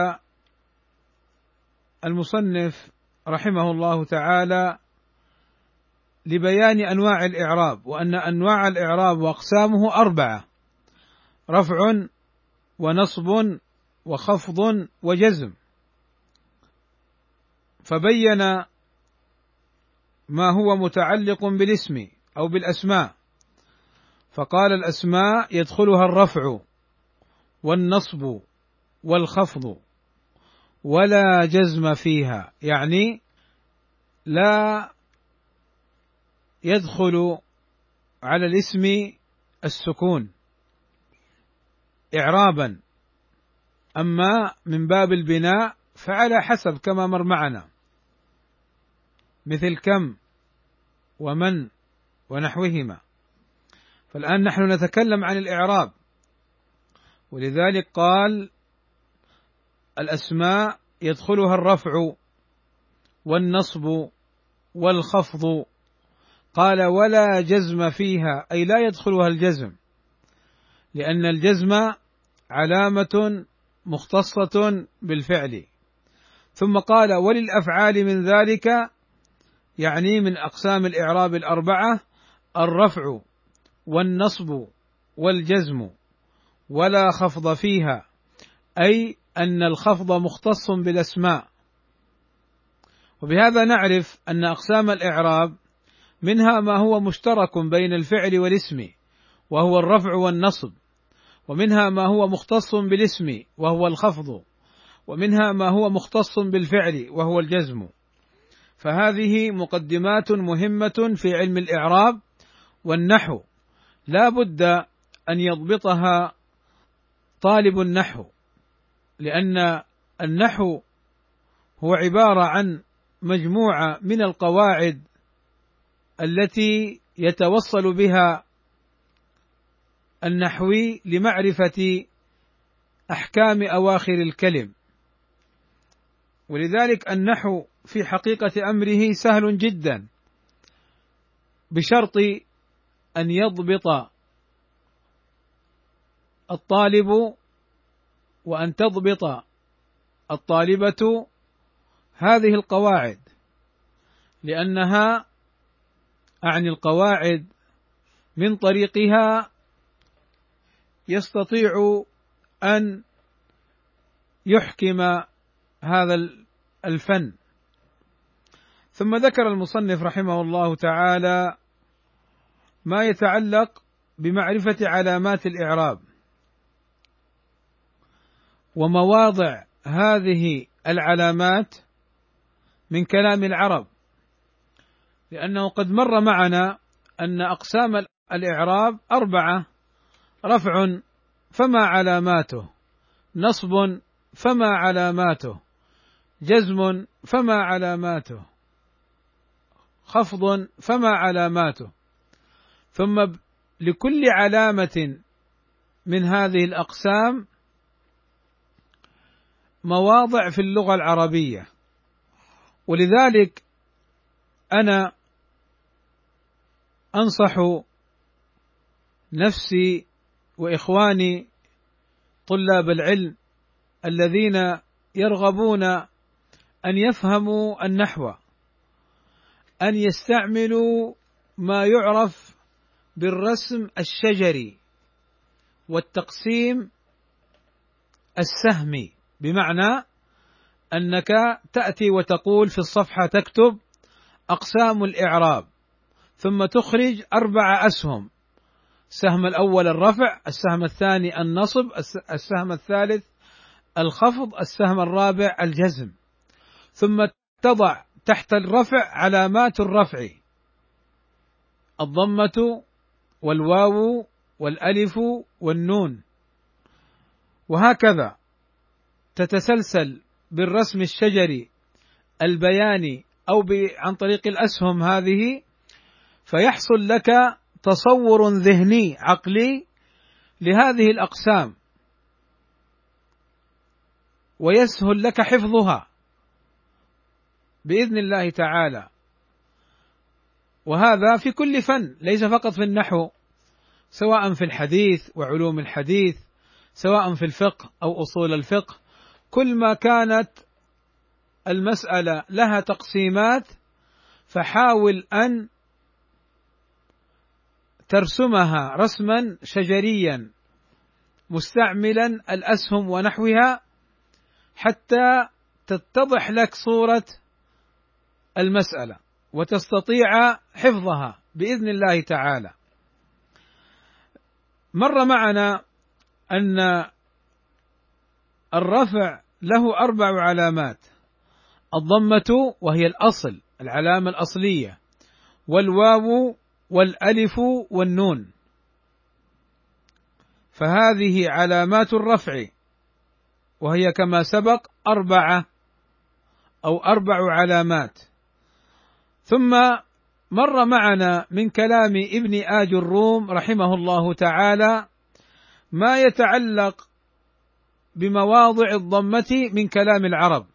المصنف رحمه الله تعالى لبيان أنواع الإعراب، وأن أنواع الإعراب وأقسامه أربعة: رفع ونصب وخفض وجزم. فبين ما هو متعلق بالاسم أو بالأسماء، فقال الأسماء يدخلها الرفع والنصب والخفض ولا جزم فيها، يعني لا يدخل على الاسم السكون إعرابا. أما من باب البناء فعلى حسب كما مر معنا، مثل كم ومن ونحوهما. فالآن نحن نتكلم عن الإعراب، ولذلك قال الأسماء يدخلها الرفع والنصب والخفض، قال ولا جزم فيها، أي لا يدخلها الجزم، لأن الجزم علامة مختصة بالفعل. ثم قال وللأفعال من ذلك، يعني من أقسام الإعراب الأربعة، الرفع والنصب والجزم ولا خفض فيها، أي أن الخفض مختص بالأسماء. وبهذا نعرف أن أقسام الإعراب منها ما هو مشترك بين الفعل والاسم وهو الرفع والنصب، ومنها ما هو مختص بالاسم وهو الخفض، ومنها ما هو مختص بالفعل وهو الجزم. فهذه مقدمات مهمة في علم الإعراب والنحو، لا بد أن يضبطها طالب النحو، لأن النحو هو عبارة عن مجموعة من القواعد التي يتوصل بها النحوي لمعرفة أحكام أواخر الكلم. ولذلك النحو في حقيقة أمره سهل جدا، بشرط أن يضبط الطالب وأن تضبط الطالبة هذه القواعد، لأنها أعني القواعد من طريقها يستطيع أن يحكم هذا الفن. ثم ذكر المصنف رحمه الله تعالى ما يتعلق بمعرفة علامات الإعراب ومواضع هذه العلامات من كلام العرب، لأنه قد مر معنا أن أقسام الإعراب أربعة: رفع فما علاماته، نصب فما علاماته، جزم فما علاماته، خفض فما علاماته. ثم لكل علامة من هذه الأقسام مواضع في اللغة العربية، ولذلك أنا أنصح نفسي وإخواني طلاب العلم الذين يرغبون أن يفهموا النحو أن يستعملوا ما يعرف بالرسم الشجري والتقسيم السهمي، بمعنى أنك تأتي وتقول في الصفحة، تكتب أقسام الإعراب ثم تخرج أربع أسهم: السهم الأول الرفع، السهم الثاني النصب، السهم الثالث الخفض، السهم الرابع الجزم، ثم تضع تحت الرفع علامات الرفع: الضمة والواو والألف والنون، وهكذا تتسلسل بالرسم الشجري البياني أو عن طريق الأسهم هذه، فيحصل لك تصور ذهني عقلي لهذه الأقسام، ويسهل لك حفظها بإذن الله تعالى. وهذا في كل فن، ليس فقط في النحو، سواء في الحديث وعلوم الحديث، سواء في الفقه أو أصول الفقه. كل ما كانت المسألة لها تقسيمات فحاول أن ترسمها رسما شجريا مستعملا الأسهم ونحوها حتى تتضح لك صورة المسألة وتستطيع حفظها بإذن الله تعالى. مر معنا أن الرفع له أربع علامات: الضمة وهي الأصل، العلامة الأصلية، والواو والألف والنون، فهذه علامات الرفع، وهي كما سبق أربعة أو أربع علامات. ثم مر معنا من كلام ابن آج الروم رحمه الله تعالى ما يتعلق بمواضع الضمة من كلام العرب،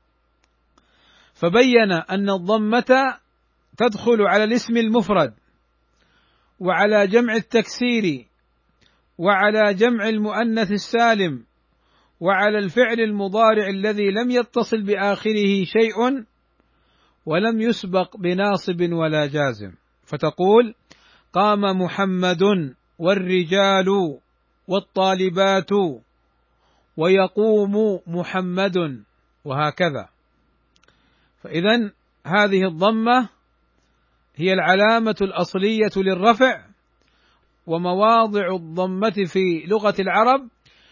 فبين أن الضمة تدخل على الاسم المفرد وعلى جمع التكسير وعلى جمع المؤنث السالم وعلى الفعل المضارع الذي لم يتصل بآخره شيء ولم يسبق بناصب ولا جازم، فتقول: قام محمد والرجال والطالبات ويقوم محمد، وهكذا. فإذن هذه الضمة هي العلامة الأصلية للرفع، ومواضع الضمة في لغة العرب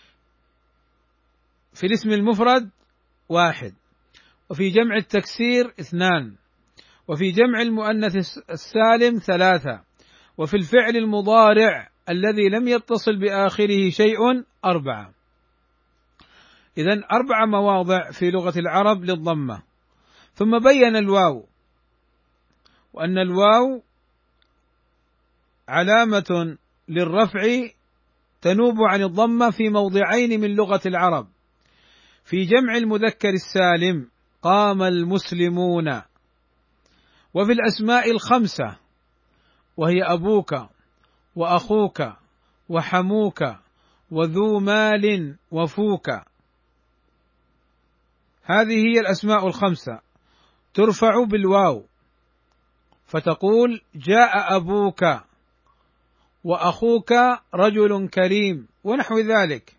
في الاسم المفرد واحد، وفي جمع التكسير اثنان، وفي جمع المؤنث السالم ثلاثة، وفي الفعل المضارع الذي لم يتصل بآخره شيء أربعة. إذن أربع مواضع في لغة العرب للضمة. ثم بين الواو، وأن الواو علامة للرفع تنوب عن الضمة في موضعين من لغة العرب: في جمع المذكر السالم قام المسلمون، وفي الأسماء الخمسة وهي أبوك وأخوك وحموك وذو مال وفوك. هذه هي الأسماء الخمسة، ترفع بالواو، فتقول: جاء أبوك وأخوك رجل كريم، ونحو ذلك.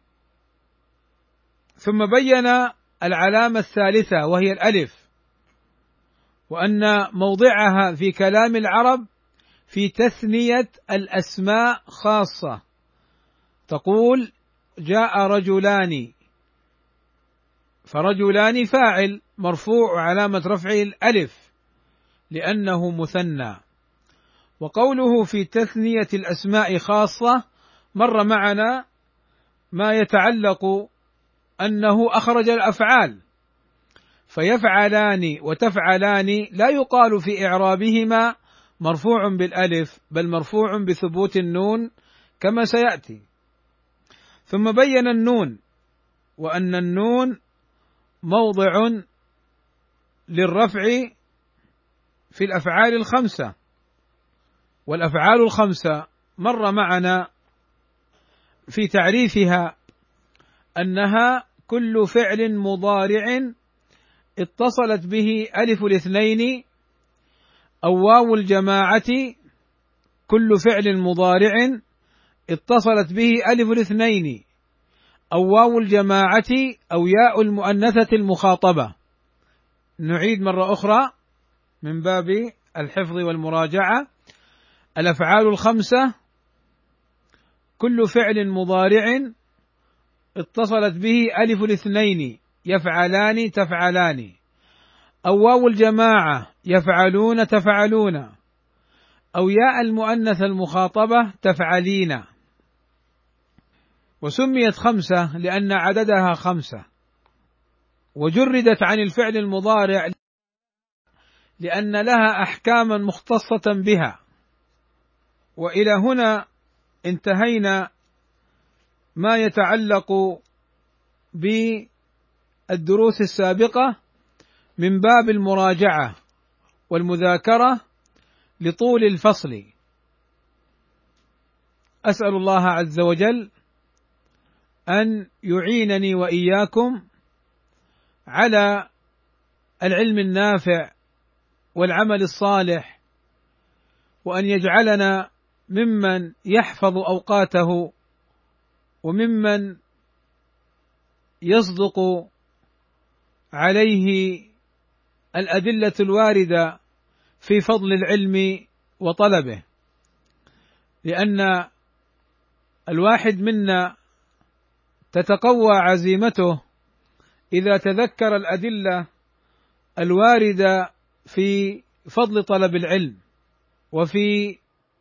ثم بين العلامة الثالثة وهي الألف، وأن موضعها في كلام العرب في تثنية الأسماء خاصة، تقول: جاء رجلان، فرجلان فاعل مرفوع علامة رفعه الألف، لأنه مثنى. وقوله في تثنية الأسماء خاصة مر معنا ما يتعلق أنه أخرج الأفعال، فيفعلان وتفعلان لا يقال في إعرابهما مرفوع بالألف، بل مرفوع بثبوت النون كما سيأتي. ثم بين النون وأن النون موضع للرفع في الأفعال الخمسة، والأفعال الخمسة مر معنا في تعريفها أنها كل فعل مضارع اتصلت به ألف الاثنين أو واو الجماعة، كل فعل مضارع اتصلت به ألف الاثنين أو واو الجماعة أو ياء المؤنثة المخاطبة. نعيد مرة أخرى من باب الحفظ والمراجعة: الأفعال الخمسة كل فعل مضارع اتصلت به ألف الاثنين يفعلان تفعلان، أو واو الجماعة يفعلون تفعلون، أو ياء المؤنث المخاطبة تفعلين. وسميت خمسة لأن عددها خمسة، وجردت عن الفعل المضارع لأن لها أحكاما مختصة بها. وإلى هنا انتهينا ما يتعلق بالدروس السابقة من باب المراجعة والمذاكرة لطول الفصل. أسأل الله عز وجل أن يعينني وإياكم على العلم النافع والعمل الصالح، وأن يجعلنا ممن يحفظ أوقاته وممن يصدق عليه الأدلة الواردة في فضل العلم وطلبه، لأن الواحد منا تتقوى عزيمته إذا تذكر الأدلة الواردة في فضل طلب العلم وفي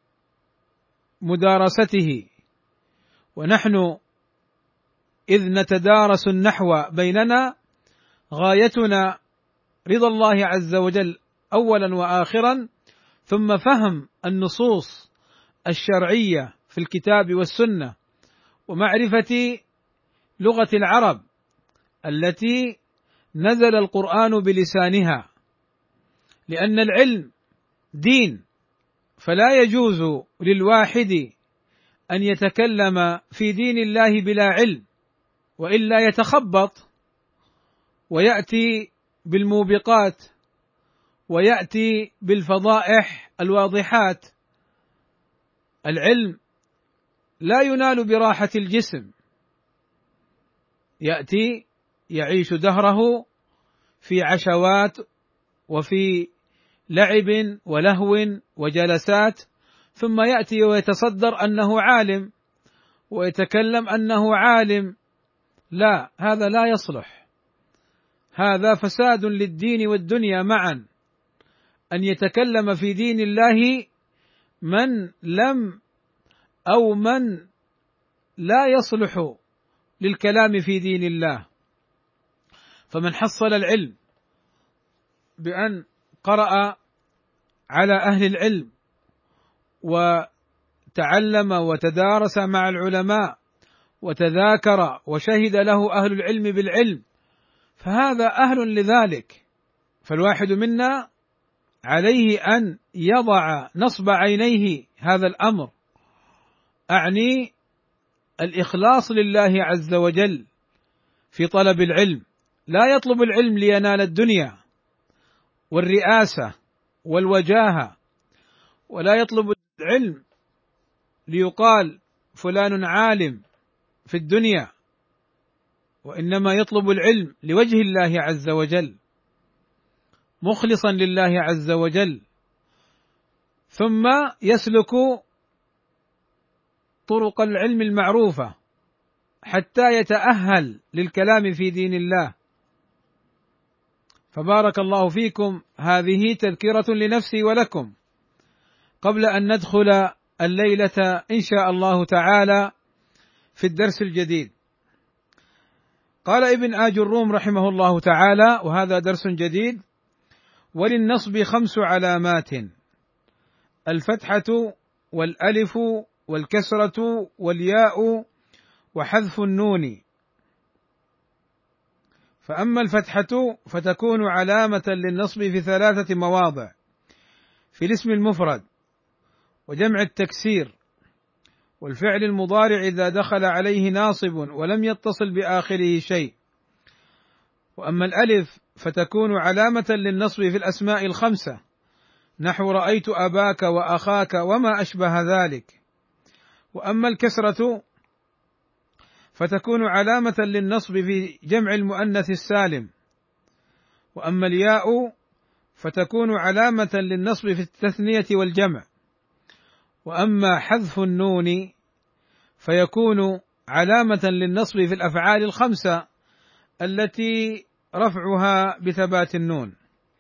مدارسته. ونحن إذ نتدارس النحو بيننا غايتنا رضا الله عز وجل أولا وآخرا، ثم فهم النصوص الشرعية في الكتاب والسنة، ومعرفة لغة العرب التي نزل القرآن بلسانها، لأن العلم دين، فلا يجوز للواحد أن يتكلم في دين الله بلا علم، وإلا يتخبط ويأتي بالموبقات ويأتي بالفضائح الواضحات. العلم لا ينال براحة الجسم، يأتي يعيش دهره في عشوات وفي لعب ولهو وجلسات، ثم يأتي ويتصدر أنه عالم ويتكلم أنه عالم. لا، هذا لا يصلح، هذا فساد للدين والدنيا معا. أن يتكلم في دين الله من لم أو من لا يصلح للكلام في دين الله. فمن حصل العلم بأن قرأ على أهل العلم وتعلم وتدارس مع العلماء وتذاكر وشهد له أهل العلم بالعلم، فهذا أهل لذلك. فالواحد منا عليه أن يضع نصب عينيه هذا الأمر، أعني الإخلاص لله عز وجل في طلب العلم. لا يطلب العلم لينال الدنيا والرئاسة والوجاهة، ولا يطلب العلم ليقال فلان عالم في الدنيا، وإنما يطلب العلم لوجه الله عز وجل، مخلصا لله عز وجل، ثم يسلك طرق العلم المعروفة حتى يتأهل للكلام في دين الله. فبارك الله فيكم، هذه تذكرة لنفسي ولكم قبل أن ندخل الليلة إن شاء الله تعالى في الدرس الجديد. قال ابن آج الروم رحمه الله تعالى، وهذا درس جديد: وللنصب خمس علامات: الفتحة والألف والكسرة والياء وحذف النون. فأما الفتحة فتكون علامة للنصب في ثلاثة مواضع: في الاسم المفرد، وجمع التكسير، والفعل المضارع إذا دخل عليه ناصب ولم يتصل بآخره شيء. وأما الألف فتكون علامة للنصب في الأسماء الخمسة، نحو رأيت أباك وأخاك وما أشبه ذلك. وأما الكسرة فتكون علامة للنصب في جمع المؤنث السالم. وأما الياء فتكون علامة للنصب في التثنية والجمع. وأما حذف النون فيكون علامة للنصب في الأفعال الخمسة التي رفعها بثبات النون.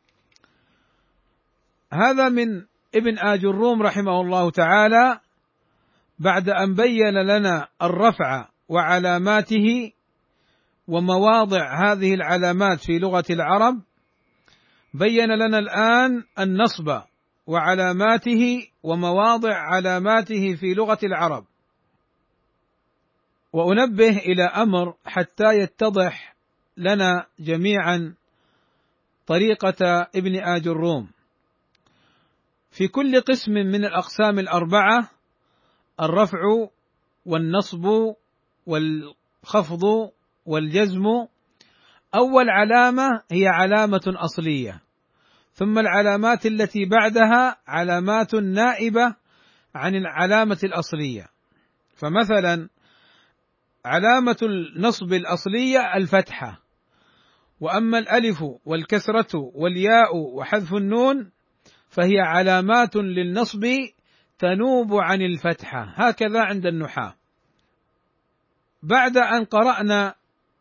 هذا من ابن آج الروم رحمه الله تعالى بعد أن بين لنا الرفع وعلاماته ومواضع هذه العلامات في لغة العرب، بين لنا الآن النصب وعلاماته ومواضع علاماته في لغة العرب. وأنبه إلى أمر حتى يتضح لنا جميعا طريقة ابن آج الروم. في كل قسم من الأقسام الأربعة، الرفع والنصب والخفض والجزم، أول علامة هي علامة أصلية، ثم العلامات التي بعدها علامات نائبة عن العلامة الأصلية. فمثلا علامة النصب الأصلية الفتحة، وأما الألف والكسرة والياء وحذف النون فهي علامات للنصب تنوب عن الفتحة، هكذا عند النحاة. بعد أن قرأنا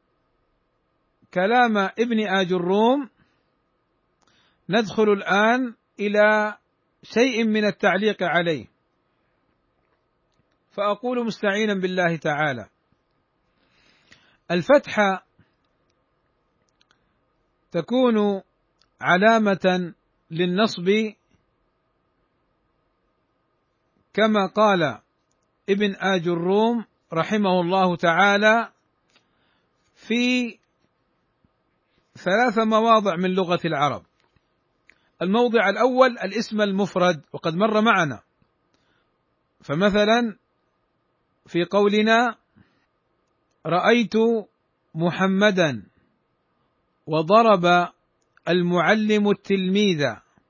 كلام ابن آج الروم ندخل الآن إلى شيء من التعليق عليه، فأقول مستعينا بالله تعالى: الفتحة تكون علامة للنصب كما قال ابن آج الروم رحمه الله تعالى في ثلاث مواضع من لغة العرب. الموضع الأول الاسم المفرد، وقد مر معنا. فمثلا في قولنا رأيت محمدا وضرب المعلم التلميذ،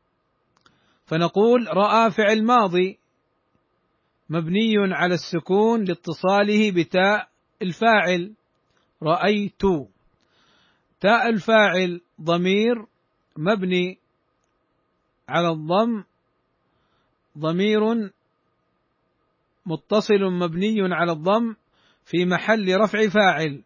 فنقول رأى فعل ماضي مبني على السكون لاتصاله بتاء الفاعل رأيت. تاء الفاعل ضمير مبني على الضم، ضمير متصل مبني على الضم في محل رفع فاعل.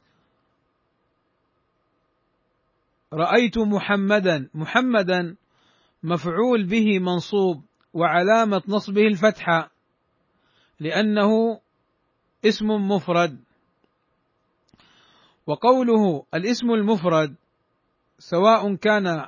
رأيت محمدا، محمدا مفعول به منصوب وعلامة نصبه الفتحة لأنه اسم مفرد. وقوله الاسم المفرد سواء كان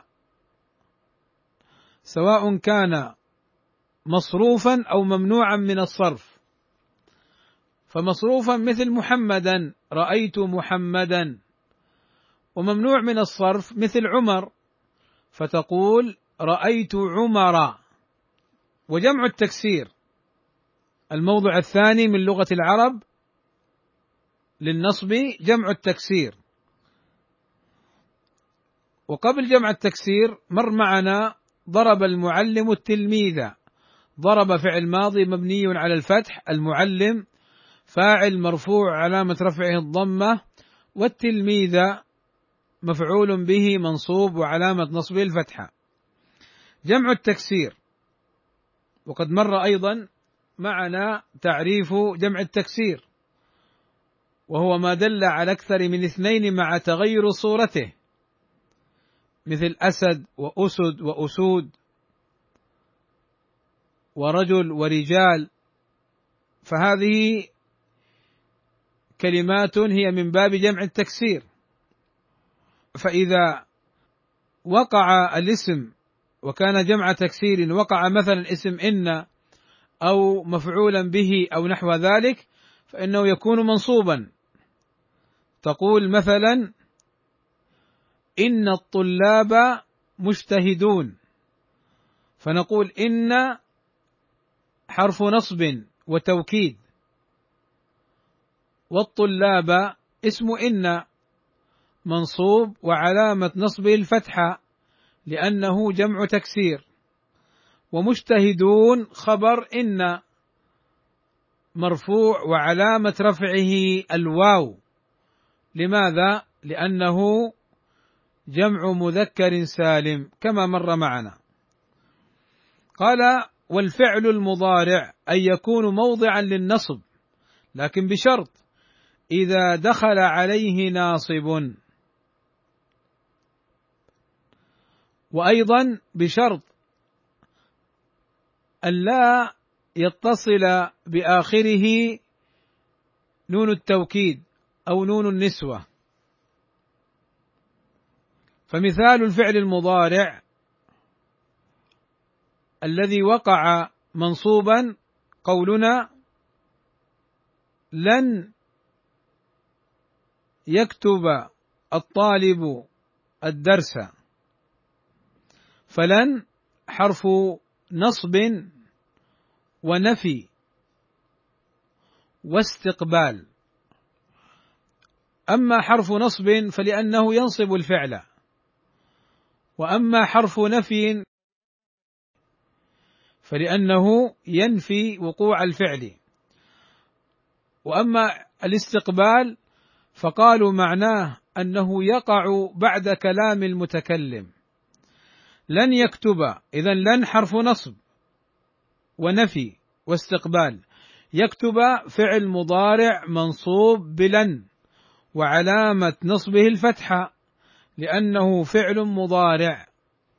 سواء كان مصروفا أو ممنوعا من الصرف. فمصروفا مثل محمدا، رأيت محمدا، وممنوع من الصرف مثل عمر، فتقول رأيت عمر. وجمع التكسير الموضع الثاني من لغة العرب للنصب جمع التكسير. وقبل جمع التكسير مر معنا ضرب المعلم التلميذ، ضرب فعل ماضي مبني على الفتح، المعلم فاعل مرفوع علامة رفعه الضمة، والتلميذ مفعول به منصوب وعلامة نصبه الفتحة. جمع التكسير، وقد مر أيضا معنا تعريف جمع التكسير، وهو ما دل على أكثر من اثنين مع تغير صورته، مثل أسد وأسد وأسود ورجل ورجال، فهذه كلمات هي من باب جمع التكسير. فإذا وقع الاسم وكان جمع تكسير، وقع مثلا اسم إن أو مفعولا به أو نحو ذلك، فإنه يكون منصوبا. تقول مثلا إن الطلاب مجتهدون، فنقول إن حرف نصب وتوكيد، والطلاب اسم إن منصوب وعلامة نصبه الفتحة لأنه جمع تكسير، ومجتهدون خبر إن مرفوع وعلامة رفعه الواو. لماذا؟ لأنه جمع مذكر سالم كما مر معنا. قال والفعل المضارع أن يكون موضعا للنصب، لكن بشرط إذا دخل عليه ناصب، وأيضا بشرط أن لا يتصل بآخره نون التوكيد أو نون النسوة. فمثال الفعل المضارع الذي وقع منصوبا قولنا لن يكتب الطالب الدرس، فلن حرف نصب ونفي واستقبال. أما حرف نصب فلأنه ينصب الفعل، وأما حرف نفي فلأنه ينفي وقوع الفعل. وأما الاستقبال فقالوا معناه أنه يقع بعد كلام المتكلم. لن يكتب، إذن لن حرف نصب ونفي واستقبال. يكتب فعل مضارع منصوب بلن وعلامة نصبه الفتحة لأنه فعل مضارع.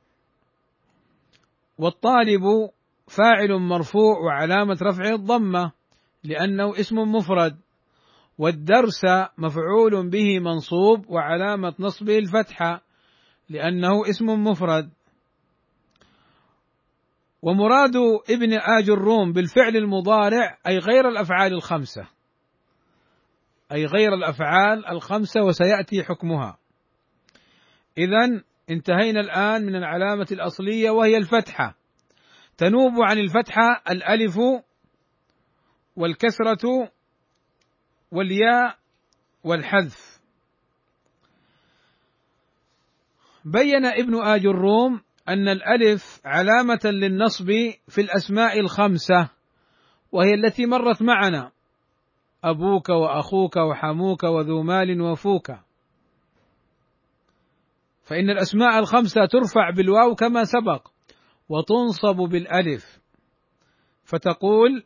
والطالب فاعل مرفوع وعلامة رفعه الضمة لأنه اسم مفرد. والدرس مفعول به منصوب وعلامة نصبه الفتحة لأنه اسم مفرد. ومراد ابن آج الروم بالفعل المضارع أي غير الأفعال الخمسة، أي غير الأفعال الخمسة وسيأتي حكمها. إذن انتهينا الآن من العلامة الأصلية وهي الفتحة، تنوب عن الفتحة الألف والكسرة والياء والحذف. بين ابن آج الروم أن الألف علامة للنصب في الأسماء الخمسة، وهي التي مرت معنا: أبوك وأخوك وحموك وذو مال وفوك. فإن الأسماء الخمسة ترفع بالواو كما سبق وتنصب بالألف، فتقول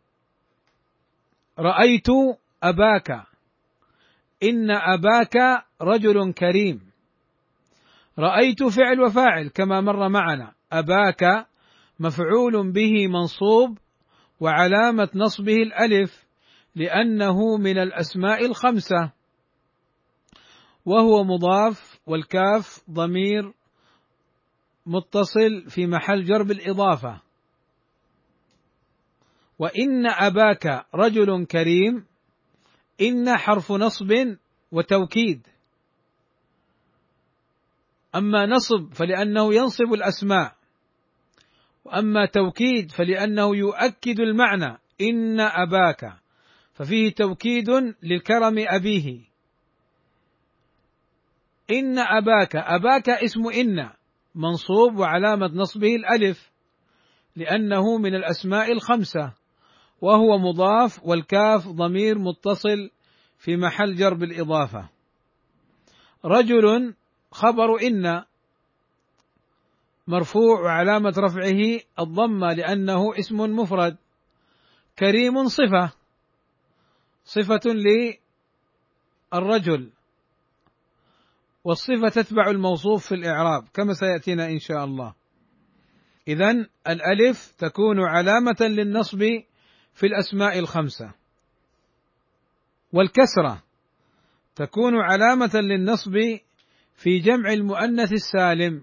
رأيت أباك، إن أباك رجل كريم. رأيت فعل وفاعل كما مر معنا، أباك مفعول به منصوب وعلامة نصبه الألف لأنه من الأسماء الخمسة، وهو مضاف والكاف ضمير متصل في محل جر بالإضافة. وإن أباك رجل كريم، إن حرف نصب وتوكيد. أما نصب فلأنه ينصب الأسماء، وأما توكيد فلأنه يؤكد المعنى، إن أباك، ففيه توكيد للكرم أبيه. إن أباك، أباك اسم إن منصوب وعلامة نصبه الألف لأنه من الأسماء الخمسة، وهو مضاف والكاف ضمير متصل في محل جر بالإضافة. رجل خبر إن مرفوع وعلامة رفعه الضمة لأنه اسم مفرد. كريم صفة صفة للرجل، والصفة تتبع الموصوف في الإعراب كما سيأتينا إن شاء الله. إذن الألف تكون علامة للنصب في الأسماء الخمسة، والكسرة تكون علامة للنصب في جمع المؤنث السالم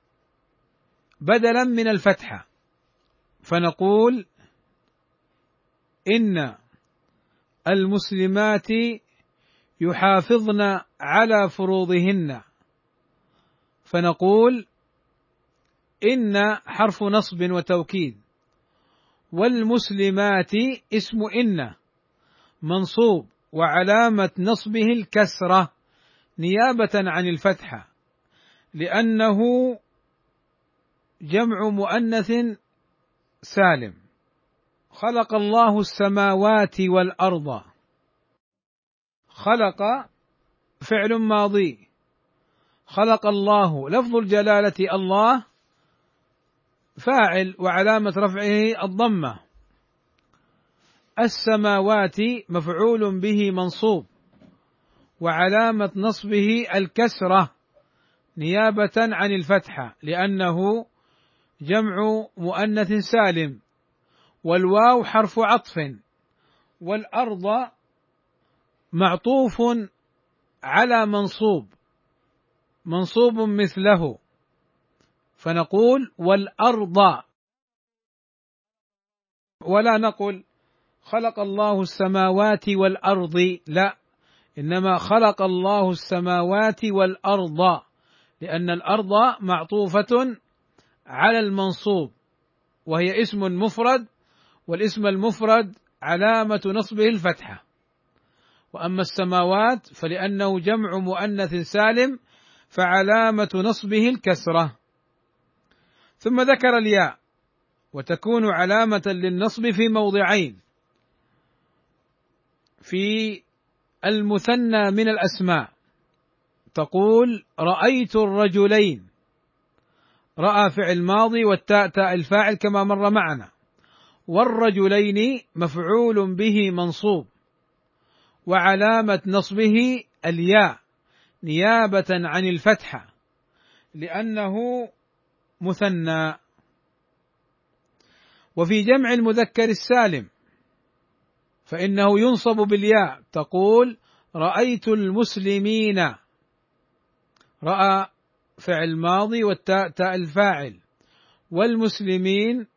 بدلا من الفتحة، فنقول إن المسلمات يحافظن على فروضهن، فنقول إن حرف نصب وتوكيد، والمسلمات اسم إن منصوب وعلامة نصبه الكسرة نيابة عن الفتحة لأنه جمع مؤنث سالم. خلق الله السماوات والأرض، خلق فعل ماضي، خلق الله لفظ الجلالة الله فاعل وعلامة رفعه الضمة، السماوات مفعول به منصوب وعلامة نصبه الكسرة نيابة عن الفتحة لأنه جمع مؤنث سالم، والواو حرف عطف، والأرض معطوف على منصوب منصوب مثله، فنقول والأرض، ولا نقل خلق الله السماوات والأرض، لا، إنما خلق الله السماوات والأرض لأن الأرض معطوفة على المنصوب وهي اسم مفرد، والاسم المفرد علامة نصبه الفتحة، وأما السماوات فلأنه جمع مؤنث سالم فعلامة نصبه الكسرة. ثم ذكر الياء وتكون علامة للنصب في موضعين: في المثنى من الأسماء تقول رأيت الرجلين، رأى فعل ماضي والتاء تاء الفاعل كما مر معنا، والرجلين مفعول به منصوب وعلامة نصبه الياء نيابة عن الفتحة لأنه مثنى. وفي جمع المذكر السالم فإنه ينصب بالياء، تقول رأيت المسلمين، رأى فعل ماضي والتاء تاء الفاعل، والمسلمين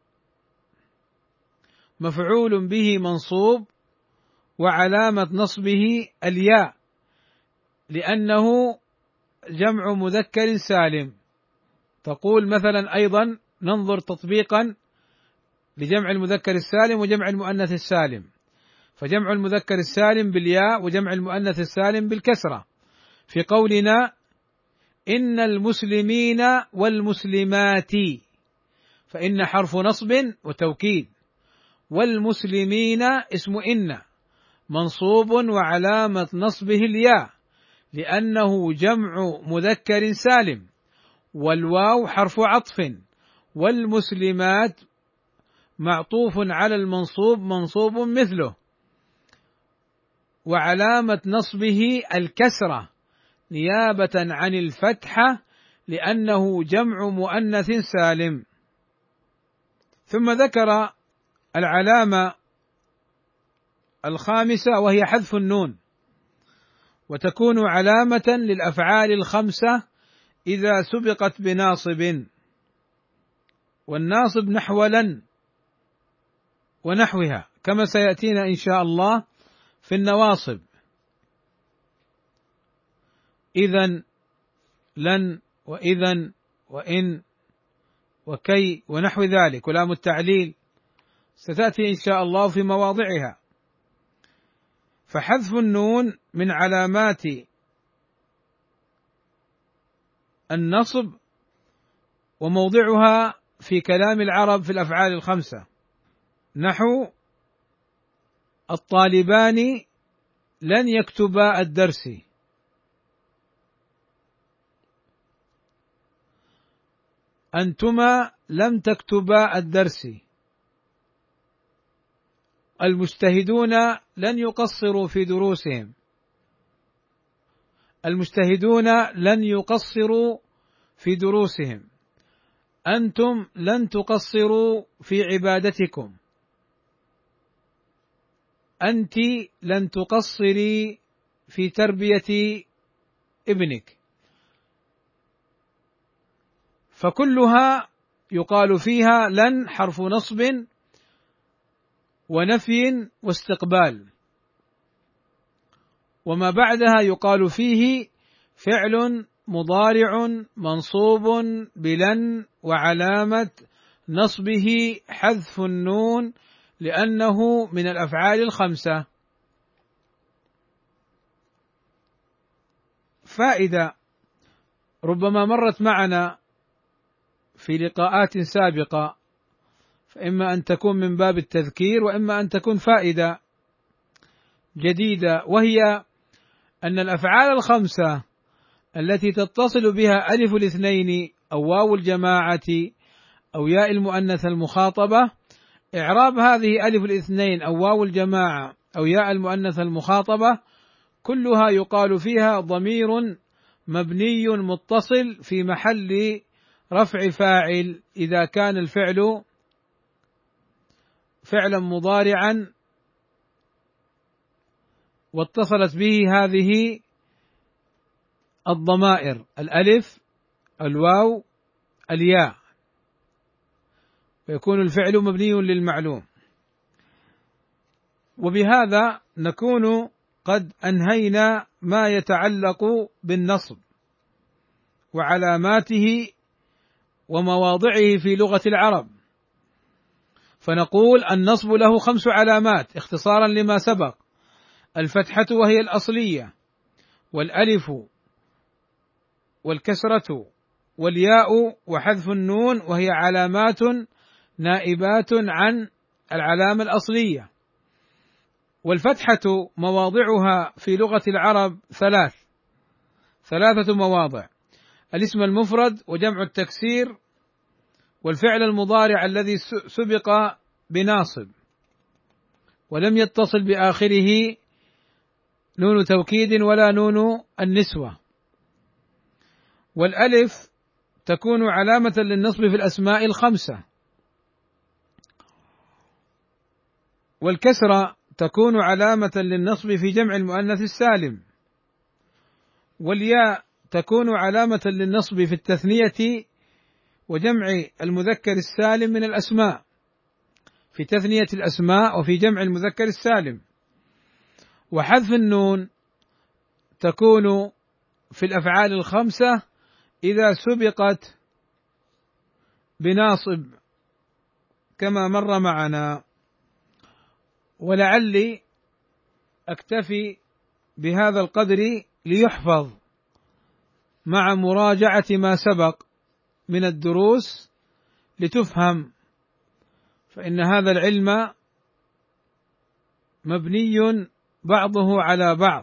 مفعول به منصوب وعلامة نصبه الياء لأنه جمع مذكر سالم. تقول مثلا أيضا ننظر تطبيقا لجمع المذكر السالم وجمع المؤنث السالم، فجمع المذكر السالم بالياء وجمع المؤنث السالم بالكسرة في قولنا إن المسلمين والمسلمات، فإن حرف نصب وتوكيد، والمسلمين اسم إن منصوب وعلامة نصبه الياء لأنه جمع مذكر سالم، والواو حرف عطف، والمسلمات معطوف على المنصوب منصوب مثله وعلامة نصبه الكسرة نيابة عن الفتحة لأنه جمع مؤنث سالم. ثم ذكر العلامة الخامسة وهي حذف النون، وتكون علامة للأفعال الخمسة إذا سبقت بناصب، والناصب نحو لن ونحوها كما سيأتينا إن شاء الله في النواصب، إذن لن وإذن وإن وكي ونحو ذلك، ولام التعليل ستأتي إن شاء الله في مواضعها. فحذف النون من علامات النصب وموضعها في كلام العرب في الأفعال الخمسة، نحو الطالبان لن يكتبا الدرس، أنتما لم تكتبا الدرس، المجتهدون لن يقصروا في دروسهم، المجتهدون لن يقصروا في دروسهم، أنتم لن تقصروا في عبادتكم، أنت لن تقصري في تربية ابنك، فكلها يقال فيها لن حرف نصب ونفي واستقبال، وما بعدها يقال فيه فعل مضارع منصوب بلن وعلامة نصبه حذف النون لأنه من الأفعال الخمسة. فائدة ربما مرت معنا في لقاءات سابقة، فإما أن تكون من باب التذكير وإما أن تكون فائدة جديدة، وهي أن الأفعال الخمسة التي تتصل بها ألف الاثنين أو واو الجماعة أو ياء المؤنث المخاطبة، إعراب هذه ألف الاثنين أو واو الجماعة أو ياء المؤنث المخاطبة كلها يقال فيها ضمير مبني متصل في محل رفع فاعل إذا كان الفعل فعلا مضارعا واتصلت به هذه الضمائر الألف الواو الياء، فيكون الفعل مبني للمعلوم. وبهذا نكون قد أنهينا ما يتعلق بالنصب وعلاماته ومواضعه في لغة العرب، فنقول النصب له خمس علامات اختصارا لما سبق: الفتحة وهي الأصلية، والألف والكسرة والياء وحذف النون وهي علامات نائبات عن العلامة الأصلية. والفتحة مواضعها في لغة العرب ثلاث ثلاثة مواضع: الاسم المفرد وجمع التكسير والفعل المضارع الذي سبق بناصب ولم يتصل بآخره نون توكيد ولا نون النسوة. والألف تكون علامة للنصب في الأسماء الخمسة، والكسرة تكون علامة للنصب في جمع المؤنث السالم، والياء تكون علامة للنصب في التثنية وجمع المذكر السالم من الأسماء، في تثنية الأسماء وفي جمع المذكر السالم. وحذف النون تكون في الأفعال الخمسة إذا سبقت بناصب كما مر معنا. ولعلي أكتفي بهذا القدر ليحفظ مع مراجعة ما سبق من الدروس لتفهم، فإن هذا العلم مبني بعضه على بعض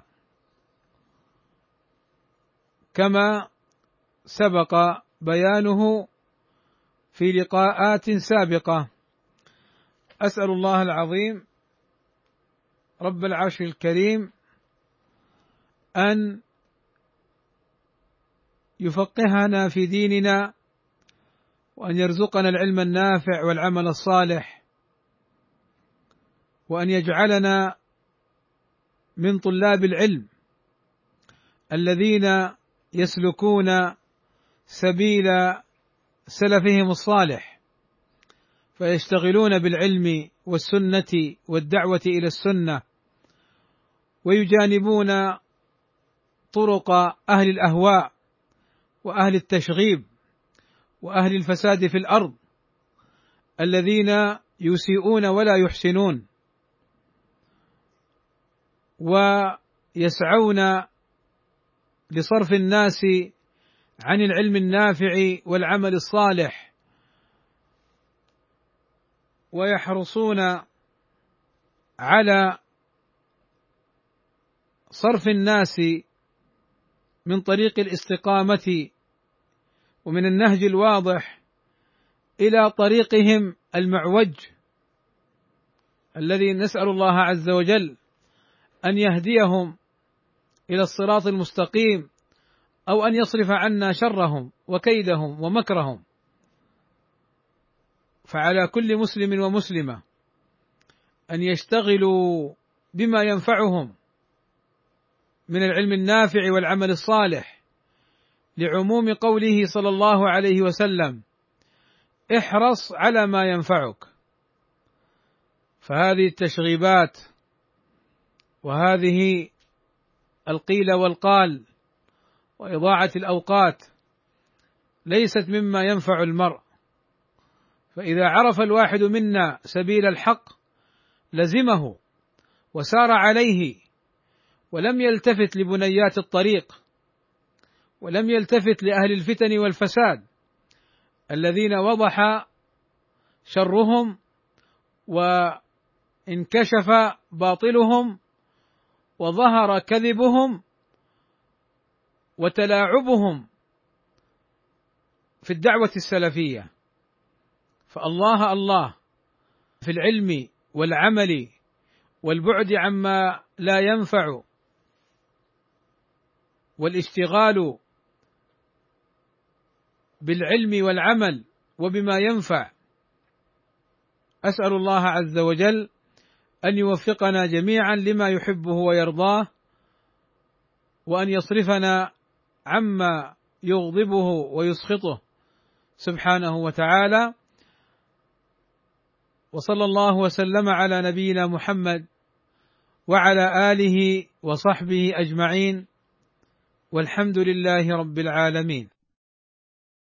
كما سبق بيانه في لقاءات سابقة. أسأل الله العظيم رب العرش الكريم أن يفقهنا في ديننا، وأن يرزقنا العلم النافع والعمل الصالح، وأن يجعلنا من طلاب العلم الذين يسلكون سبيل سلفهم الصالح، فيشتغلون بالعلم والسنة والدعوة إلى السنة، ويجانبون طرق أهل الأهواء وأهل التشغيب وأهل الفساد في الأرض الذين يسيئون ولا يحسنون، ويسعون لصرف الناس عن العلم النافع والعمل الصالح، ويحرصون على صرف الناس من طريق الاستقامة ومن النهج الواضح إلى طريقهم المعوج الذي نسأل الله عز وجل أن يهديهم إلى الصراط المستقيم، أو أن يصرف عنا شرهم وكيدهم ومكرهم. فعلى كل مسلم ومسلمة أن يشتغلوا بما ينفعهم من العلم النافع والعمل الصالح، لعموم قوله صلى الله عليه وسلم: احرص على ما ينفعك. فهذه التشغيبات وهذه القيل والقال وإضاعة الأوقات ليست مما ينفع المرء. فإذا عرف الواحد منا سبيل الحق لزمه وسار عليه، ولم يلتفت لبنيات الطريق، ولم يلتفت لأهل الفتن والفساد الذين وضح شرهم وانكشف باطلهم وظهر كذبهم وتلاعبهم في الدعوة السلفية. فالله الله في العلم والعمل والبعد عما لا ينفع والاشتغال بالعلم والعمل وبما ينفع. أسأل الله عز وجل أن يوفقنا جميعا لما يحبه ويرضاه، وأن يصرفنا عما يغضبه ويسخطه سبحانه وتعالى. وصلى الله وسلم على نبينا محمد وعلى آله وصحبه أجمعين، والحمد لله رب العالمين.